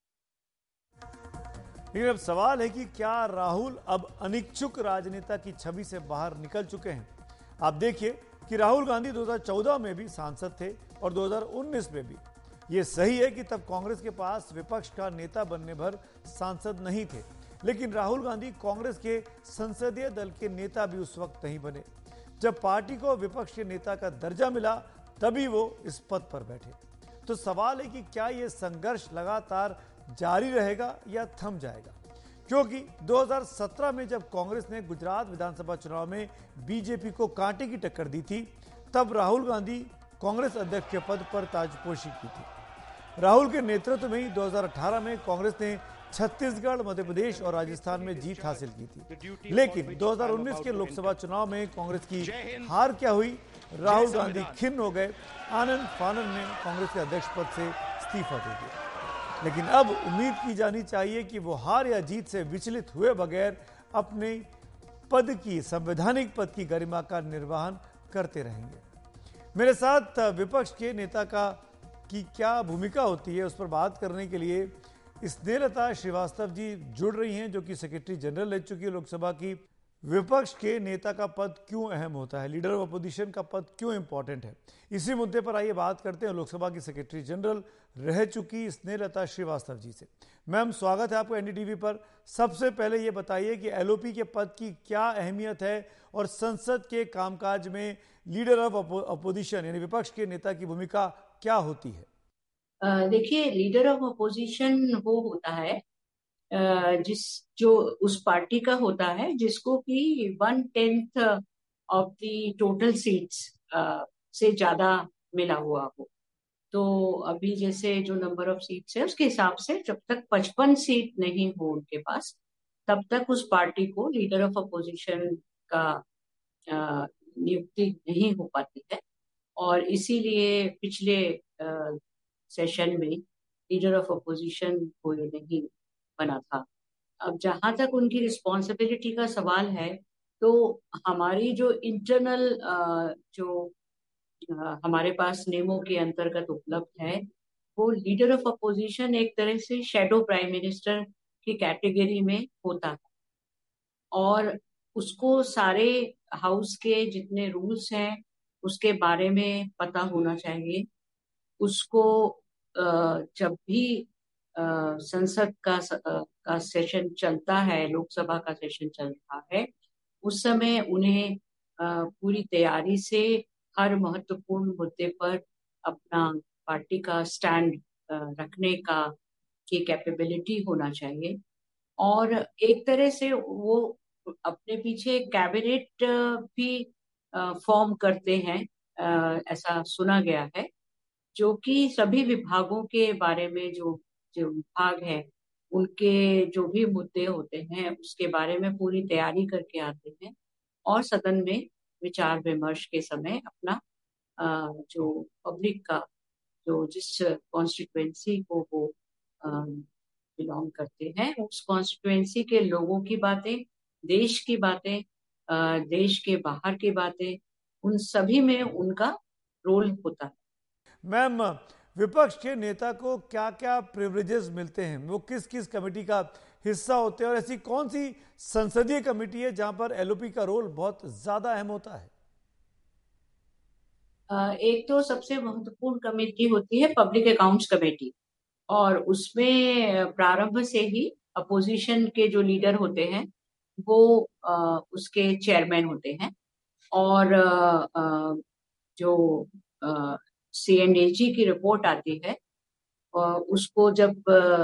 लेकिन अब सवाल है कि क्या राहुल अब अनिच्छुक राजनेता की छवि से बाहर निकल चुके हैं? आप देखिए कि राहुल गांधी 2014 में भी सांसद थे और 2019 में भी। ये सही है कि तब कांग्रेस के पास विपक्ष का नेता बनने भर सांसद नहीं थे, लेकिन राहुल गांधी कांग्रेस के संसदीय दल के नेता भी उस वक्त नहीं बने। जब पार्टी को विपक्ष के नेता का दर्जा मिला, तभी वो इस पद पर बैठे। तो सवाल है कि क्या ये संघर्ष लगातार जारी रहेगा या थम जाएगा? क्योंकि 2017 में जब कांग्रेस ने गुजरात विधानसभा चुनाव में बीजेपी को कांटे की टक्कर दी थी, तब राहुल गांधी कांग्रेस अध्यक्ष के पद पर ताजपोशी की थी। राहुल के नेतृत्व में ही 2018 में कांग्रेस ने छत्तीसगढ़, मध्य प्रदेश और राजस्थान में जीत हासिल की थी। लेकिन 2019 के लोकसभा चुनाव में कांग्रेस की हार क्या हुई? राहुल गांधी खिन्न हो गए। आनंद फानन ने कांग्रेस के अध्यक्ष पद से इस्तीफा दे दिया। लेकिन अब उम्मीद की जानी चाहिए कि वो हार या जीत से विचलित हुए बगैर अपने पद की, संवैधानिक पद की गरिमा का निर्वहन करते रहेंगे। मेरे साथ विपक्ष के नेता की क्या भूमिका होती है, उस पर बात करने के लिए स्नेहलता श्रीवास्तव जी जुड़ रही हैं, जो कि सेक्रेटरी जनरल रह चुकी है लोकसभा की। विपक्ष के नेता का पद क्यों अहम होता है, लीडर ऑफ अपोजिशन का पद क्यों इंपॉर्टेंट है, इसी मुद्दे पर आइए बात करते हैं लोकसभा की सेक्रेटरी जनरल रह चुकी स्नेहलता श्रीवास्तव जी से। मैम, स्वागत है आपको एनडीटीवी पर। सबसे पहले ये बताइए कि एलओपी के पद की क्या अहमियत है और संसद के कामकाज में लीडर ऑफ अपोजिशन यानी विपक्ष के नेता की भूमिका क्या होती है? देखिए, लीडर ऑफ अपोजिशन वो होता है जो उस पार्टी का होता है जिसको कि 1/10 ऑफ द टोटल सीट्स से ज्यादा मिला हुआ हो। तो अभी जैसे जो नंबर ऑफ सीट्स है उसके हिसाब से जब तक 55 सीट नहीं हो उनके पास, तब तक उस पार्टी को लीडर ऑफ अपोजिशन का नियुक्ति नहीं हो पाती है। और इसीलिए पिछले सेशन में लीडर ऑफ अपोजिशन को ये नहीं बना था। अब जहां तक उनकी रिस्पॉन्सिबिलिटी का सवाल है, तो हमारी जो इंटरनल जो हमारे पास नियमों के अंतर्गत उपलब्ध है, वो लीडर ऑफ अपोजिशन एक तरह से शैडो प्राइम मिनिस्टर की कैटेगरी में होता है और उसको सारे हाउस के जितने रूल्स हैं उसके बारे में पता होना चाहिए। उसको जब भी संसद का सेशन चलता है, लोकसभा का सेशन चल रहा है, उस समय उन्हें पूरी तैयारी से हर महत्वपूर्ण मुद्दे पर अपना पार्टी का स्टैंड रखने की कैपेबिलिटी होना चाहिए। और एक तरह से वो अपने पीछे कैबिनेट भी फॉर्म करते हैं, ऐसा सुना गया है, जो कि सभी विभागों के बारे में जो विभाग है उनके जो भी मुद्दे होते हैं उसके बारे में पूरी तैयारी करके आते हैं और सदन में विचार विमर्श के समय अपना जो पब्लिक का जो जिस कॉन्स्टिट्यूएंसी को वो बिलोंग करते हैं, उस कॉन्स्टिट्यूएंसी के लोगों की बातें, देश की बातें, देश के बाहर की बातें, उन सभी में उनका रोल होता है। मैम, विपक्ष के नेता को क्या क्या प्रिविलेजेस मिलते हैं, वो किस किस कमेटी का हिस्सा होते हैं, और ऐसी कौन सी संसदीय कमेटी है जहां पर एलओपी का रोल बहुत ज्यादा अहम होता है? एक तो सबसे महत्वपूर्ण कमेटी होती है पब्लिक अकाउंट्स कमेटी, और उसमें प्रारंभ से ही अपोजिशन के जो लीडर होते हैं वो उसके चेयरमैन होते हैं, और जो CNAG की रिपोर्ट आती है उसको जब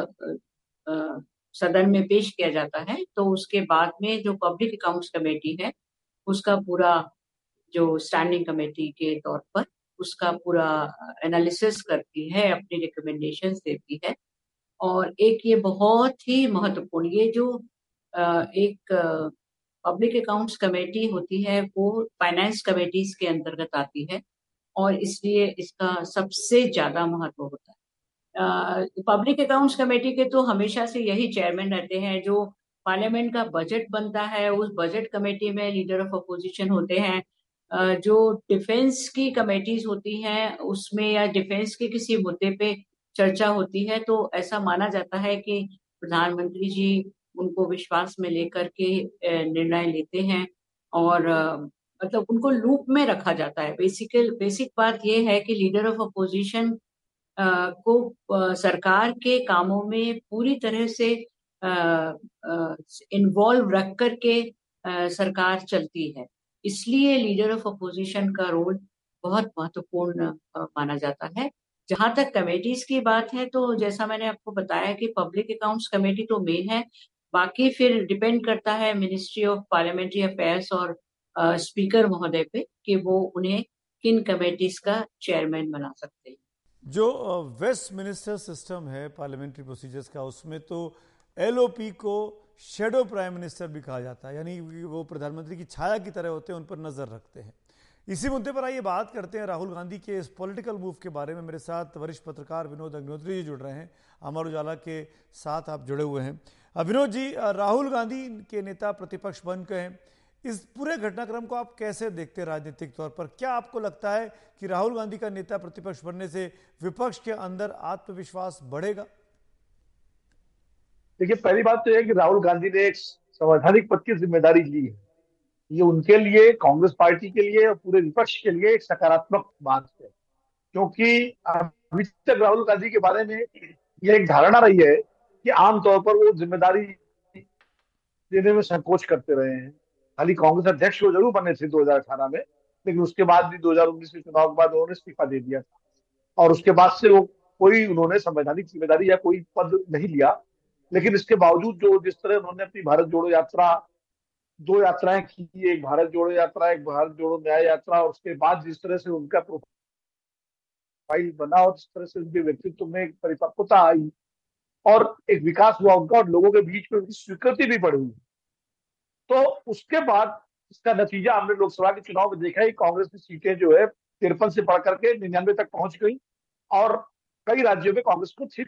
सदन में पेश किया जाता है तो उसके बाद में जो पब्लिक अकाउंट्स कमेटी है उसका पूरा, जो स्टैंडिंग कमेटी के तौर पर उसका पूरा एनालिसिस करती है, अपनी रिकमेंडेशंस देती है। और एक ये बहुत ही महत्वपूर्ण, ये जो एक पब्लिक अकाउंट्स कमेटी होती है वो फाइनेंस कमेटीज के अंतर्गत आती है, और इसलिए इसका सबसे ज्यादा महत्व होता है। पब्लिक अकाउंट्स कमेटी के तो हमेशा से यही चेयरमैन रहते हैं। जो पार्लियामेंट का बजट बनता है उस बजट कमेटी में लीडर ऑफ अपोजिशन होते हैं। जो डिफेंस की कमेटीज होती हैं उसमें, या डिफेंस के किसी मुद्दे पे चर्चा होती है, तो ऐसा माना जाता है कि प्रधानमंत्री जी उनको विश्वास में लेकर के निर्णय लेते हैं, और मतलब उनको लूप में रखा जाता है। बेसिक बात यह है कि लीडर ऑफ अपोजिशन को सरकार के कामों में पूरी तरह से इन्वॉल्व रख करके सरकार चलती है, इसलिए लीडर ऑफ अपोजिशन का रोल बहुत महत्वपूर्ण माना जाता है। जहां तक कमेटीज की बात है तो जैसा मैंने आपको बताया कि पब्लिक अकाउंट्स कमेटी तो मेन है, बाकी फिर डिपेंड करता है मिनिस्ट्री ऑफ पार्लियामेंट्री अफेयर्स और स्पीकर महोदय पे कि वो उन्हें किन कमेटीज का चेयरमैन बना सकते हैं। जो वेस्ट मिनिस्टर सिस्टम है पार्लियामेंट्री प्रोसीजर्स का, उसमें तो एलओपी को शेडो प्राइम मिनिस्टर भी कहा जाता है, यानी वो प्रधानमंत्री की छाया की तरह होते हैं, उन पर नजर रखते हैं। इसी मुद्दे पर आइए बात करते हैं राहुल गांधी के इस पॉलिटिकल मूव के बारे में। मेरे साथ वरिष्ठ पत्रकार विनोद अग्निहोत्री जी जुड़ रहे हैं, अमर उजाला के साथ आप जुड़े हुए हैं। विनोद जी, राहुल गांधी के नेता प्रतिपक्ष बन गए हैं, इस पूरे घटनाक्रम को आप कैसे देखते हैं राजनीतिक तौर पर? क्या आपको लगता है कि राहुल गांधी का नेता प्रतिपक्ष बनने से विपक्ष के अंदर आत्मविश्वास बढ़ेगा? देखिए, पहली बात तो यह है कि राहुल गांधी ने एक संवैधानिक पद की जिम्मेदारी ली है। ये उनके लिए, कांग्रेस पार्टी के लिए और पूरे विपक्ष के लिए एक सकारात्मक बात है, क्योंकि अभी तक राहुल गांधी के बारे में यह एक धारणा रही है कि आमतौर पर वो जिम्मेदारी देने में संकोच करते रहे हैं। खाली कांग्रेस अध्यक्ष वो जरूर बने थे 2018 में, लेकिन उसके बाद भी 2019 के चुनाव के बाद उन्होंने इस्तीफा दे दिया था, और उसके बाद से वो कोई उन्होंने संवैधानिक जिम्मेदारी या कोई पद नहीं लिया। लेकिन इसके बावजूद जो जिस तरह उन्होंने अपनी भारत जोड़ो यात्रा, 2 यात्राएं की, एक भारत जोड़ो यात्रा, एक भारत जोड़ो न्याय यात्रा, और उसके बाद जिस तरह से उनका प्रोफाइल बना और जिस तरह से उनके व्यक्तित्व में एक परिपक्वता आई और एक विकास हुआ उनका, और लोगों के बीच में उनकी स्वीकृति भी बढ़ी, तो उसके बाद इसका नतीजा हमने लोकसभा के चुनाव में देखा है। कांग्रेस की सीटें जो है 53 से बढ़कर के 99 तक पहुंच गई, और कई राज्यों में कांग्रेस को ठीक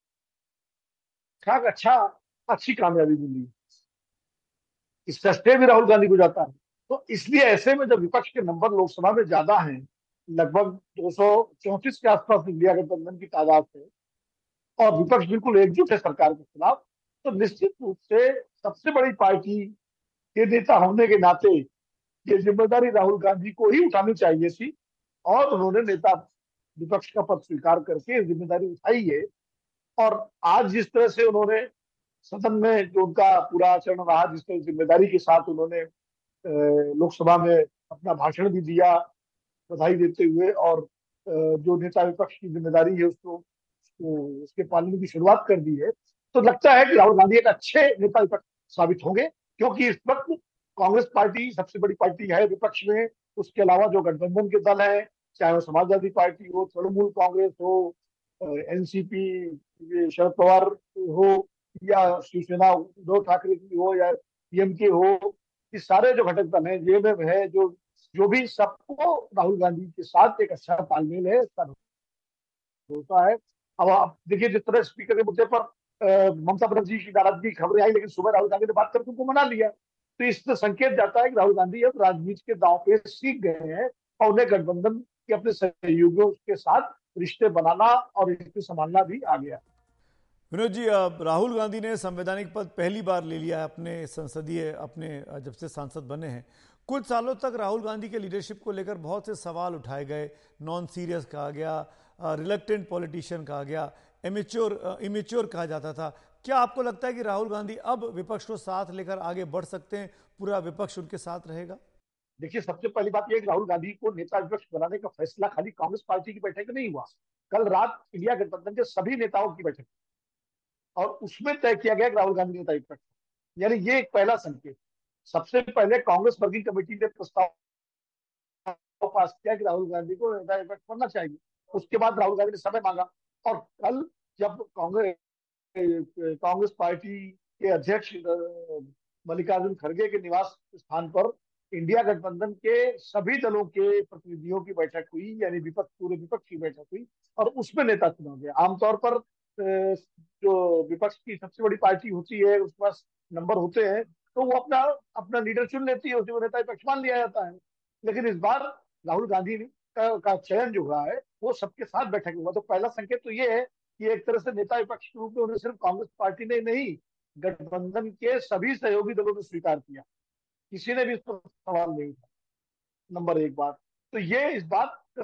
ठाक अच्छी कामयाबी मिली। इसका श्रेय भी राहुल गांधी को जाता है। तो इसलिए ऐसे में जब विपक्ष के नंबर लोकसभा में ज्यादा हैं, लगभग 234 के आसपास इंडिया गठबंधन की तादाद है, और विपक्ष बिल्कुल एकजुट है सरकार के खिलाफ, तो निश्चित रूप से सबसे बड़ी पार्टी के नेता होने के नाते ये जिम्मेदारी राहुल गांधी को ही उठानी चाहिए थी, और उन्होंने नेता विपक्ष का पद स्वीकार करके जिम्मेदारी उठाई है। और आज जिस तरह से उन्होंने सदन में जो उनका पूरा आचरण रहा, जिस तरह जिम्मेदारी के साथ उन्होंने लोकसभा में अपना भाषण भी दिया बधाई देते हुए, और जो नेता विपक्ष की जिम्मेदारी है उसको उसके पालने की शुरुआत कर दी है, तो लगता है कि राहुल गांधी एक अच्छे नेता विपक्ष साबित होंगे, क्योंकि इस वक्त कांग्रेस पार्टी सबसे बड़ी पार्टी है विपक्ष में। उसके अलावा जो गठबंधन के दल हैं, चाहे वो समाजवादी पार्टी हो, तृणमूल कांग्रेस हो, एनसीपी शरद पवार हो, या शिवसेना उद्धव ठाकरे की हो, या पीएमके हो, ये सारे जो घटक दल हैं, जेएमएम है, जो भी, सबको राहुल गांधी के साथ एक अच्छा तालमेल है। होता है। अब आप देखिए जिस तरह स्पीकर के मुद्दे पर ममता बनर्जी की नाराजगी की खबरें आई, लेकिन सुबह राहुल गांधी ने बात करके उनको मना लिया। तो इससे संकेत जाता है कि राहुल गांधी अब राजनीति के दांव पे सीख गए हैं और उन्हें गठबंधन के अपने सहयोगियों के साथ रिश्ते बनाना और रिश्ते संभालना भी आ गया। विनोद जी, राहुल गांधी ने संवैधानिक पद पहली बार ले लिया है अपने संसदीय जब से सांसद बने हैं। कुछ सालों तक राहुल गांधी के लीडरशिप को लेकर बहुत से सवाल उठाए गए। नॉन सीरियस कहा गया, रिलक्टेंट पॉलिटिशियन कहा गया, इमेच्योर कहा जाता था। क्या आपको लगता है कि राहुल गांधी अब विपक्ष को साथ लेकर आगे बढ़ सकते हैं? पूरा विपक्ष उनके साथ रहेगा? देखिए, सबसे पहली बात यह कि राहुल गांधी को नेता विपक्ष बनाने का फैसला खाली कांग्रेस पार्टी की बैठक में नहीं हुआ। कल रात इंडिया गठबंधन के सभी नेताओं की बैठक और उसमें तय किया गया कि राहुल गांधी नेता विपक्ष, यानी ये एक पहला संकेत। सबसे पहले कांग्रेस वर्किंग कमेटी ने प्रस्ताव पास किया कि राहुल गांधी को नेता विपक्ष बनना चाहिए। उसके बाद राहुल गांधी ने समय मांगा और कल जब कांग्रेस पार्टी के अध्यक्ष मल्लिकार्जुन खड़गे के निवास स्थान पर इंडिया गठबंधन के सभी दलों के प्रतिनिधियों की बैठक हुई, यानी पूरे विपक्ष की बैठक हुई और उसमें नेता चुना गया। आमतौर पर जो विपक्ष की सबसे बड़ी पार्टी होती है उसके पास नंबर होते हैं तो वो अपना लीडर चुन लेती है, उसको नेता विपक्ष मान लिया जाता है। लेकिन इस बार राहुल गांधी का चयन जो हुआ है वो सबके साथ बैठक हुआ। तो पहला संकेत तो ये है कि एक तरह से नेता विपक्ष के रूप में उन्हें सिर्फ कांग्रेस पार्टी ने नहीं, गठबंधन के सभी सहयोगी दलों ने स्वीकार किया, किसी ने भी इस पर सवाल नहीं था। नंबर एक बात तो ये इस बात का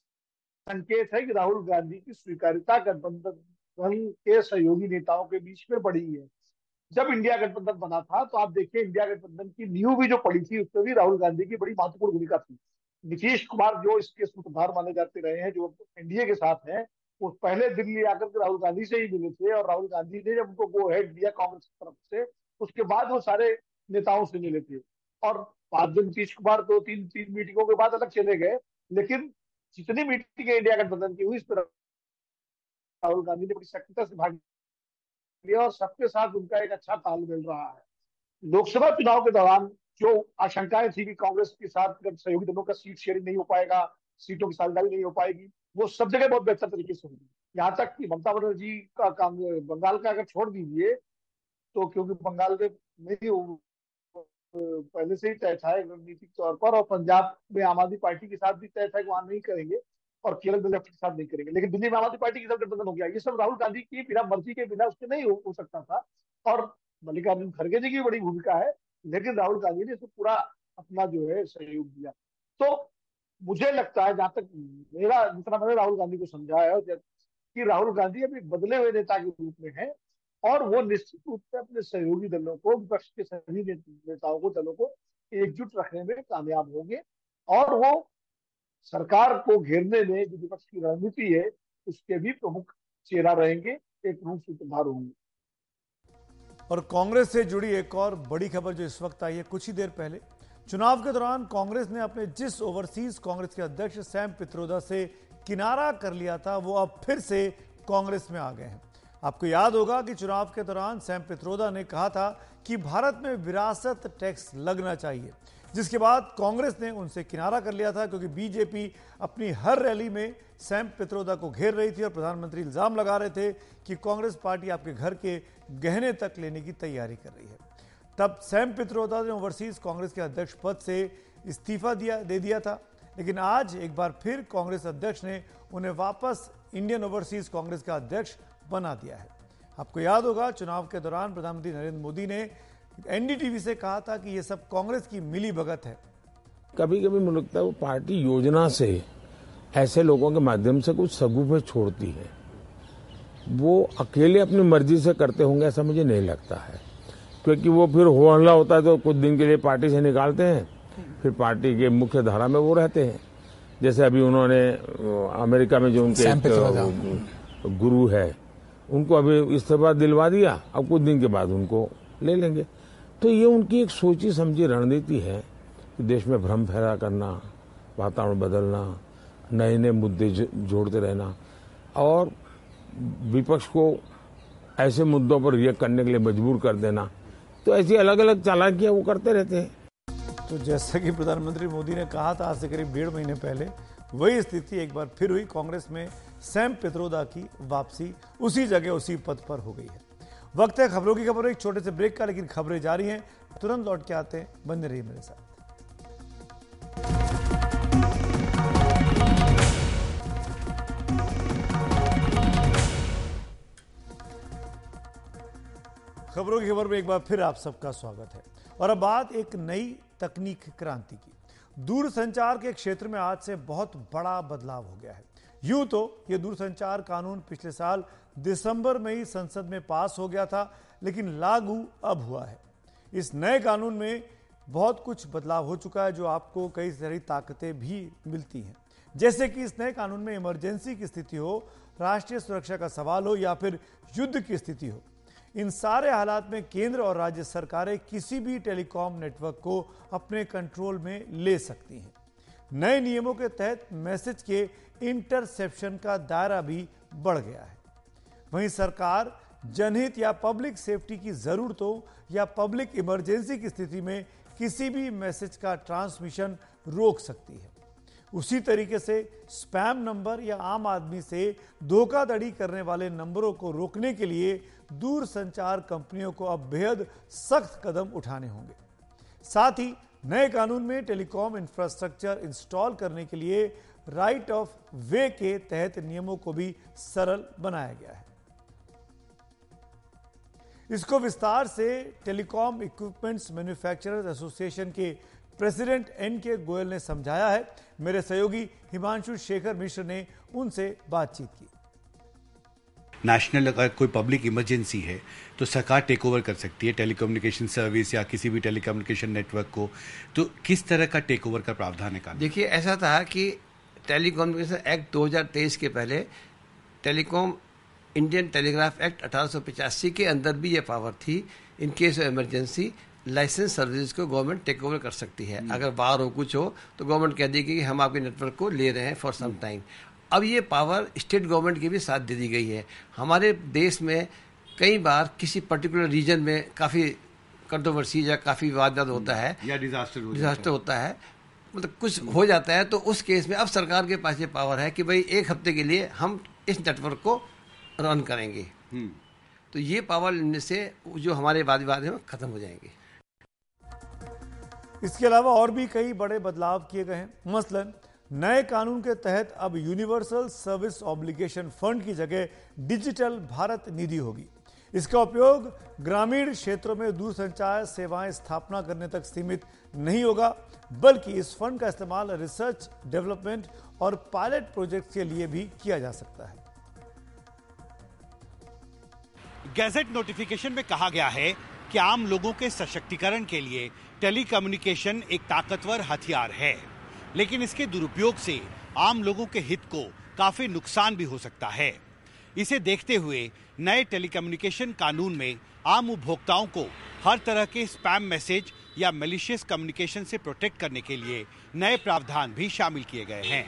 संकेत है कि राहुल गांधी की स्वीकार्यता गठबंधन के सहयोगी नेताओं के बीच में बढ़ी है। जब इंडिया गठबंधन बना था तो आप देखिए इंडिया गठबंधन की नींव भी जो पड़ी थी उसमें भी राहुल गांधी की बड़ी महत्वपूर्ण भूमिका थी। नीतीश कुमार जो इसके सूत्रधार माने जाते रहे हैं, जो एनडीए के साथ हैं, वो पहले दिल्ली आकर के राहुल गांधी से ही मिले थे और राहुल गांधी ने जब उनको गो हेड दिया कांग्रेस की तरफ से, उसके बाद वो सारे नेताओं से मिले थे। और बाद में नीतीश कुमार दो तीन मीटिंगों के बाद अलग चले गए, लेकिन जितनी मीटिंग इंडिया गठबंधन की हुई इस पर राहुल गांधी ने बड़ी सक्रियता से भाग लिया और सबके साथ उनका एक अच्छा तालमेल रहा है। लोकसभा चुनाव के दौरान जो आशंकाएं थी कि कांग्रेस के साथ सहयोगी दलों का सीट शेयरिंग नहीं हो पाएगा, सीटों की साझेदारी नहीं हो पाएगी, वो सब जगह बहुत बेहतर तरीके से होगी। यहाँ तक कि ममता बनर्जी का काम बंगाल का अगर छोड़ दीजिए तो, क्योंकि बंगाल में पहले से ही तय था रणनीतिक तौर पर, और पंजाब में आम आदमी पार्टी के साथ भी तय था कि वहां नहीं करेंगे और केरल में लेफ्ट के साथ नहीं करेंगे, लेकिन दिल्ली में आम आदमी पार्टी के साथ गठबंधन हो गया। ये सब राहुल गांधी की बिना मर्जी के बिना उसके नहीं हो सकता था। और मल्लिकार्जुन खड़गे जी की बड़ी भूमिका है, लेकिन राहुल गांधी ने इसको पूरा अपना जो है सहयोग दिया। तो मुझे लगता है, जहां तक जितना मैंने राहुल गांधी को समझा है कि राहुल गांधी अभी बदले हुए नेता के रूप में है और वो निश्चित रूप से अपने सहयोगी दलों को, विपक्ष के सभी नेताओं को, दलों को एकजुट रखने में कामयाब होंगे और वो सरकार को घेरने में जो विपक्ष की रणनीति है उसके भी प्रमुख चेहरा रहेंगे, एक प्रमुख सूत्रधार होंगे। और कांग्रेस से जुड़ी एक और बड़ी खबर जो इस वक्त आई है, कुछ ही देर पहले चुनाव के दौरान कांग्रेस ने अपने जिस ओवरसीज कांग्रेस के अध्यक्ष सैम पित्रोदा से किनारा कर लिया था, वो अब फिर से कांग्रेस में आ गए हैं। आपको याद होगा कि चुनाव के दौरान सैम पित्रोदा ने कहा था कि भारत में विरासत टैक्स लगना चाहिए, जिसके बाद कांग्रेस ने उनसे किनारा कर लिया था, क्योंकि बीजेपी अपनी हर रैली में सैम पित्रोदा को घेर रही थी और प्रधानमंत्री इल्जाम लगा रहे थे कि कांग्रेस पार्टी आपके घर के गहने तक लेने की तैयारी कर रही है। तब सैम पित्रोदा ने ओवरसीज कांग्रेस के अध्यक्ष पद से इस्तीफा दे दिया था, लेकिन आज एक बार फिर कांग्रेस अध्यक्ष ने उन्हें वापस इंडियन ओवरसीज कांग्रेस का अध्यक्ष बना दिया है। आपको याद होगा चुनाव के दौरान प्रधानमंत्री नरेंद्र मोदी ने एनडीटीवी से कहा था कि यह सब कांग्रेस की मिली भगत है। कभी कभी मुझे लगता है वो पार्टी योजना से ऐसे लोगों के माध्यम से कुछ सगुफे छोड़ती है, वो अकेले अपनी मर्जी से करते होंगे ऐसा मुझे नहीं लगता है, क्योंकि वो फिर हो हल्ला होता है तो कुछ दिन के लिए पार्टी से निकालते हैं, फिर पार्टी के मुख्य धारा में वो रहते हैं। जैसे अभी उन्होंने अमेरिका में जो उनके गुरु है उनको अभी इस्तीफा दिलवा दिया, अब कुछ दिन के बाद उनको ले लेंगे। तो ये उनकी एक सोची समझी रणनीति है कि देश में भ्रम फैला करना, वातावरण बदलना, नए नए मुद्दे जोड़ते रहना और विपक्ष को ऐसे मुद्दों पर रिएक्ट करने के लिए मजबूर कर देना। तो ऐसी अलग अलग चालाकियां वो करते रहते हैं। तो जैसा कि प्रधानमंत्री मोदी ने कहा था आज से करीब 1.5 महीने पहले, वही स्थिति एक बार फिर हुई। कांग्रेस में सैम पित्रोदा की वापसी उसी जगह उसी पद पर हो गई है। वक्त है खबरों की खबरों, एक छोटे से ब्रेक का, लेकिन खबरें जारी हैं। तुरंत लौट के आते हैं, बने रहिए मेरे साथ। खबरों की खबर में एक बार फिर आप सबका स्वागत है। और अब बात एक नई तकनीक क्रांति की। दूरसंचार के क्षेत्र में आज से बहुत बड़ा बदलाव हो गया है। यूं तो ये दूरसंचार कानून पिछले साल दिसंबर में ही संसद में पास हो गया था, लेकिन लागू अब हुआ है। इस नए कानून में बहुत कुछ बदलाव हो चुका है, जो आपको कई सारी ताकतें भी मिलती हैं। जैसे कि इस नए कानून में इमरजेंसी की स्थिति हो, राष्ट्रीय सुरक्षा का सवाल हो या फिर युद्ध की स्थिति हो, इन सारे हालात में केंद्र और राज्य सरकारें किसी भी टेलीकॉम नेटवर्क को अपने कंट्रोल में ले सकती हैं। नए नियमों के तहत मैसेज के इंटरसेप्शन का दायरा भी बढ़ गया है। वहीं सरकार जनहित या पब्लिक सेफ्टी की जरूरतों या पब्लिक इमरजेंसी की स्थिति में किसी भी मैसेज का ट्रांसमिशन रोक सकती है। उसी तरीके से स्पैम नंबर या आम आदमी से धोखाधड़ी करने वाले नंबरों को रोकने के लिए दूरसंचार कंपनियों को अब बेहद सख्त कदम उठाने होंगे। साथ ही नए कानून में टेलीकॉम इंफ्रास्ट्रक्चर इंस्टॉल करने के लिए राइट ऑफ वे के तहत नियमों को भी सरल बनाया गया है। इसको विस्तार से टेलीकॉम इक्विपमेंट्स मैन्युफैक्चरर्स एसोसिएशन के प्रेसिडेंट एन.के. गोयल ने समझाया है। मेरे सहयोगी हिमांशु शेखर मिश्र ने उनसे बातचीत की। नेशनल अगर कोई पब्लिक इमरजेंसी है तो सरकार टेक ओवर कर सकती है टेलीकम्युनिकेशन सर्विस या किसी भी टेलीकम्युनिकेशन नेटवर्क को। तो किस तरह का टेक ओवर का प्रावधान है कानून? देखिए, ऐसा था कि टेलीकम्युनिकेशन एक्ट 2023 के पहले टेलीकॉम इंडियन टेलीग्राफ एक्ट 1885 के अंदर भी ये पावर थी। In case of emergency license service को गवर्नमेंट टेक ओवर कर सकती है। अगर बाहर हो कुछ हो तो गवर्नमेंट कह देगी कि हम आपके नेटवर्क को ले रहे हैं फॉर सम टाइम। अब ये पावर स्टेट गवर्नमेंट की भी साथ दे दी गई है। हमारे देश में कई बार किसी पर्टिकुलर रीजन में काफ़ी कंट्रोवर्सी या काफ़ी विवाद होता है या डिजास्टर होता है, मतलब कुछ हो जाता है, तो उस केस में अब सरकार के पास ये पावर है कि भाई एक हफ्ते के लिए हम इस नेटवर्क को रन करेंगे। तो ये पावर लेने से जो हमारे वाद विवाद हैं वो खत्म हो जाएंगे। इसके अलावा और भी कई बड़े बदलाव किए गए हैं। मसलन नए कानून के तहत अब यूनिवर्सल सर्विस ऑब्लिगेशन फंड की जगह डिजिटल भारत निधि होगी। इसका उपयोग ग्रामीण क्षेत्रों में दूरसंचार सेवाएं स्थापना करने तक सीमित नहीं होगा, बल्कि इस फंड का इस्तेमाल रिसर्च, डेवलपमेंट और पायलट प्रोजेक्ट के लिए भी किया जा सकता है। गैजेट नोटिफिकेशन में कहा गया है कि आम लोगों के सशक्तिकरण के लिए टेलीकम्युनिकेशन एक ताकतवर हथियार है, लेकिन इसके दुरुपयोग से आम लोगों के हित को काफी नुकसान भी हो सकता है। इसे देखते हुए नए टेलीकम्युनिकेशन कानून में आम उपभोक्ताओं को हर तरह के स्पैम मैसेज या मैलिशियस कम्युनिकेशन से प्रोटेक्ट करने के लिए नए प्रावधान भी शामिल किए गए हैं।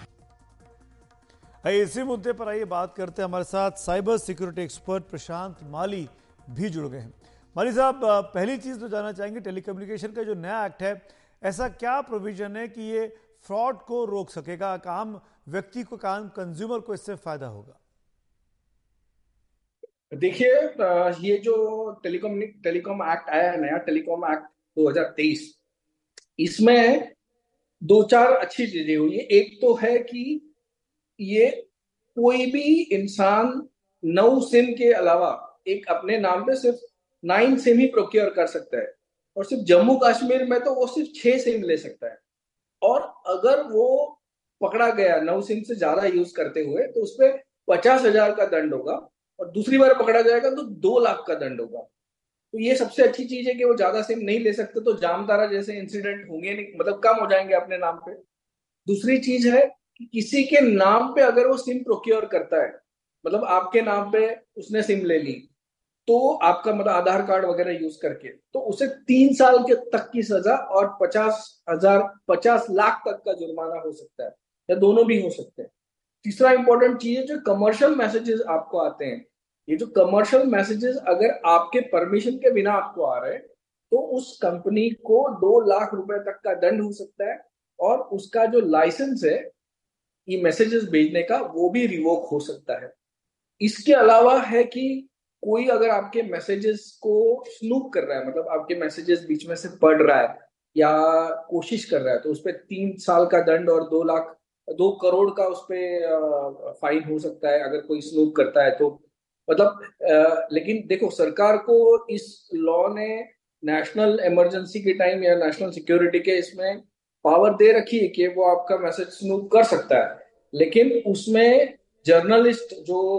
इसी मुद्दे पर आइए बात करते हैं। हमारे साथ cyber security expert Prashant Mali भी जुड़ गए हैं। माली साहब, पहली चीज तो जानना चाहेंगे, टेलीकम्युनिकेशन का जो नया एक्ट है, ऐसा क्या प्रोविजन है कि ये फ्रॉड को रोक सकेगा? आम व्यक्ति को, आम कंज्यूमर को इससे फायदा होगा? देखिए, ये जो टेलीकॉम एक्ट आया है, नया टेलीकॉम एक्ट 2023, इसमें दो चार अच्छी चीजें हुई है। एक तो है कि ये कोई भी इंसान 9 सिम के अलावा एक अपने नाम पे सिर्फ 9 सिम ही प्रोक्योर कर सकता है, और सिर्फ जम्मू कश्मीर में तो वो सिर्फ 6 सिम ले सकता है। और अगर वो पकड़ा गया 9 सिम से ज्यादा यूज करते हुए तो उस पर 50,000 का दंड होगा, और दूसरी बार पकड़ा जाएगा तो 2 लाख का दंड होगा। तो ये सबसे अच्छी चीज है कि वो ज्यादा सिम नहीं ले सकते, तो जामतारा जैसे इंसिडेंट होंगे नहीं, मतलब कम हो जाएंगे अपने नाम पे। दूसरी चीज है कि किसी के नाम पे अगर वो सिम प्रोक्योर करता है, मतलब आपके नाम पे उसने सिम ले ली, तो आपका मतलब आधार कार्ड वगैरह यूज करके, तो उसे 3 साल के तक की सजा और 50 लाख तक का जुर्माना हो सकता है, या दोनों भी हो सकते हैं। तीसरा इंपॉर्टेंट चीज है, जो कमर्शियल मैसेजेस आपको आते हैं, ये जो कमर्शियल मैसेजेस अगर आपके परमिशन के बिना आपको आ रहे हैं, तो उस कंपनी को 2 लाख रुपए तक का दंड हो सकता है, और उसका जो लाइसेंस है ये मैसेजेस भेजने का, वो भी रिवोक हो सकता है। इसके अलावा है कि कोई अगर आपके मैसेजेस को स्नूप कर रहा है, मतलब आपके मैसेजेस बीच में से पढ़ रहा है या कोशिश कर रहा है, तो उस पर 3 साल का दंड और 2 करोड़ का उस पर फाइन हो सकता है अगर कोई स्नूप करता है तो। मतलब लेकिन देखो, सरकार को इस लॉ ने नेशनल इमरजेंसी के टाइम या नेशनल सिक्योरिटी के इसमें पावर दे रखी है कि वो आपका मैसेज स्नूप कर सकता है, लेकिन उसमें जर्नलिस्ट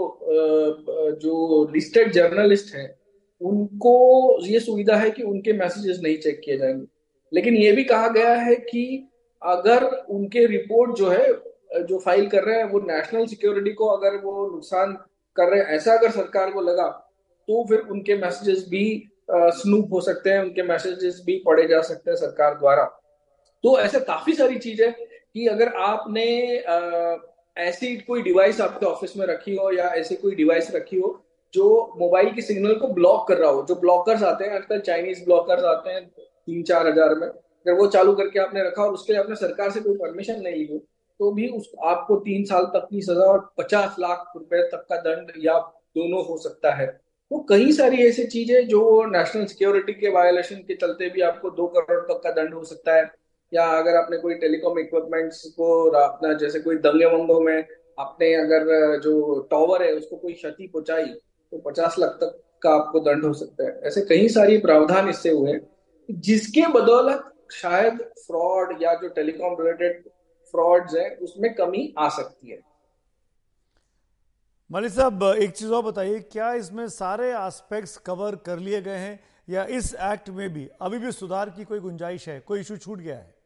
जो लिस्टेड जर्नलिस्ट हैं उनको ये सुविधा है कि उनके मैसेजेस नहीं चेक किए जाएंगे। लेकिन ये भी कहा गया है कि अगर उनके रिपोर्ट जो है जो फाइल कर रहे हैं वो नेशनल सिक्योरिटी को अगर वो नुकसान कर रहे हैं, ऐसा अगर सरकार को लगा, तो फिर उनके मैसेजेस भी स्नूप हो सकते हैं, उनके मैसेजेस भी पढ़े जा सकते हैं सरकार द्वारा। तो ऐसे काफी सारी चीजें कि अगर आपने ऐसी कोई डिवाइस आपके ऑफिस में रखी हो या ऐसी कोई डिवाइस रखी हो जो मोबाइल की सिग्नल को ब्लॉक कर रहा हो, जो ब्लॉकर्स आते हैं आजकल, चाइनीज ब्लॉकर्स आते हैं 3-4 हजार में, अगर वो चालू करके आपने रखा और उसके लिए आपने सरकार से कोई परमिशन नहीं ली हो, तो भी आपको 3 साल तक की सजा और 50 लाख रुपए तक का दंड या दोनों हो सकता है। तो कई सारी ऐसी चीजें जो नेशनल सिक्योरिटी के वायलेशन के चलते भी आपको 2 करोड़ तक का दंड हो सकता है। या अगर आपने कोई टेलीकॉम इक्विपमेंट्स को अपना, जैसे कोई दंगे वंगों में आपने अगर जो टावर है उसको कोई क्षति पहुंचाई, तो 50 लाख तक का आपको दंड हो सकता है। ऐसे कई सारी प्रावधान इससे हुए जिसके बदौलत शायद फ्रॉड या जो टेलीकॉम रिलेटेड फ्रॉड्स है उसमें कमी आ सकती है। मलिक साहब, एक चीज और बताइए, क्या इसमें सारे एस्पेक्ट्स कवर कर लिए गए हैं या इस एक्ट में भी अभी भी सुधार की कोई गुंजाइश है, कोई इशू छूट गया है?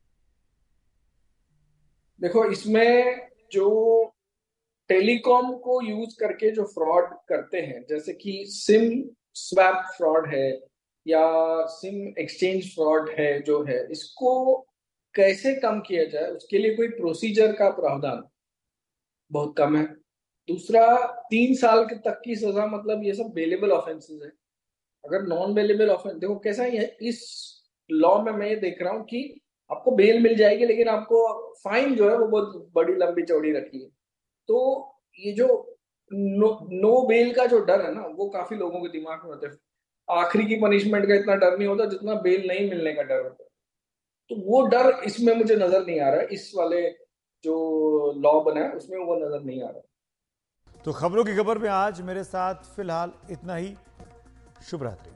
देखो, इसमें जो टेलीकॉम को यूज करके जो फ्रॉड करते हैं, जैसे कि सिम स्वैप फ्रॉड है या सिम एक्सचेंज फ्रॉड है, जो है इसको कैसे कम किया जाए, उसके लिए कोई प्रोसीजर का प्रावधान बहुत कम है। दूसरा, 3 साल तक की सजा, मतलब ये सब बेलेबल ऑफेंसेस है। अगर नॉन बेलेबल ऑफेंस, देखो कैसा है इस लॉ में, मैं ये देख रहा हूँ कि आपको बेल मिल जाएगी लेकिन आपको फाइन जो है वो बहुत बड़ी लंबी चौड़ी रखी है। तो ये जो नो बेल का जो डर है ना, वो काफी लोगों के दिमाग में होता है। आखिरी की पनिशमेंट का इतना डर नहीं होता जितना बेल नहीं मिलने का डर होता है। तो वो डर इसमें मुझे नजर नहीं आ रहा है, इस वाले जो लॉ बना है उसमें वो नजर नहीं आ रहा। तो खबरों की खबर में आज मेरे साथ फिलहाल इतना ही। शुभ रात्रि।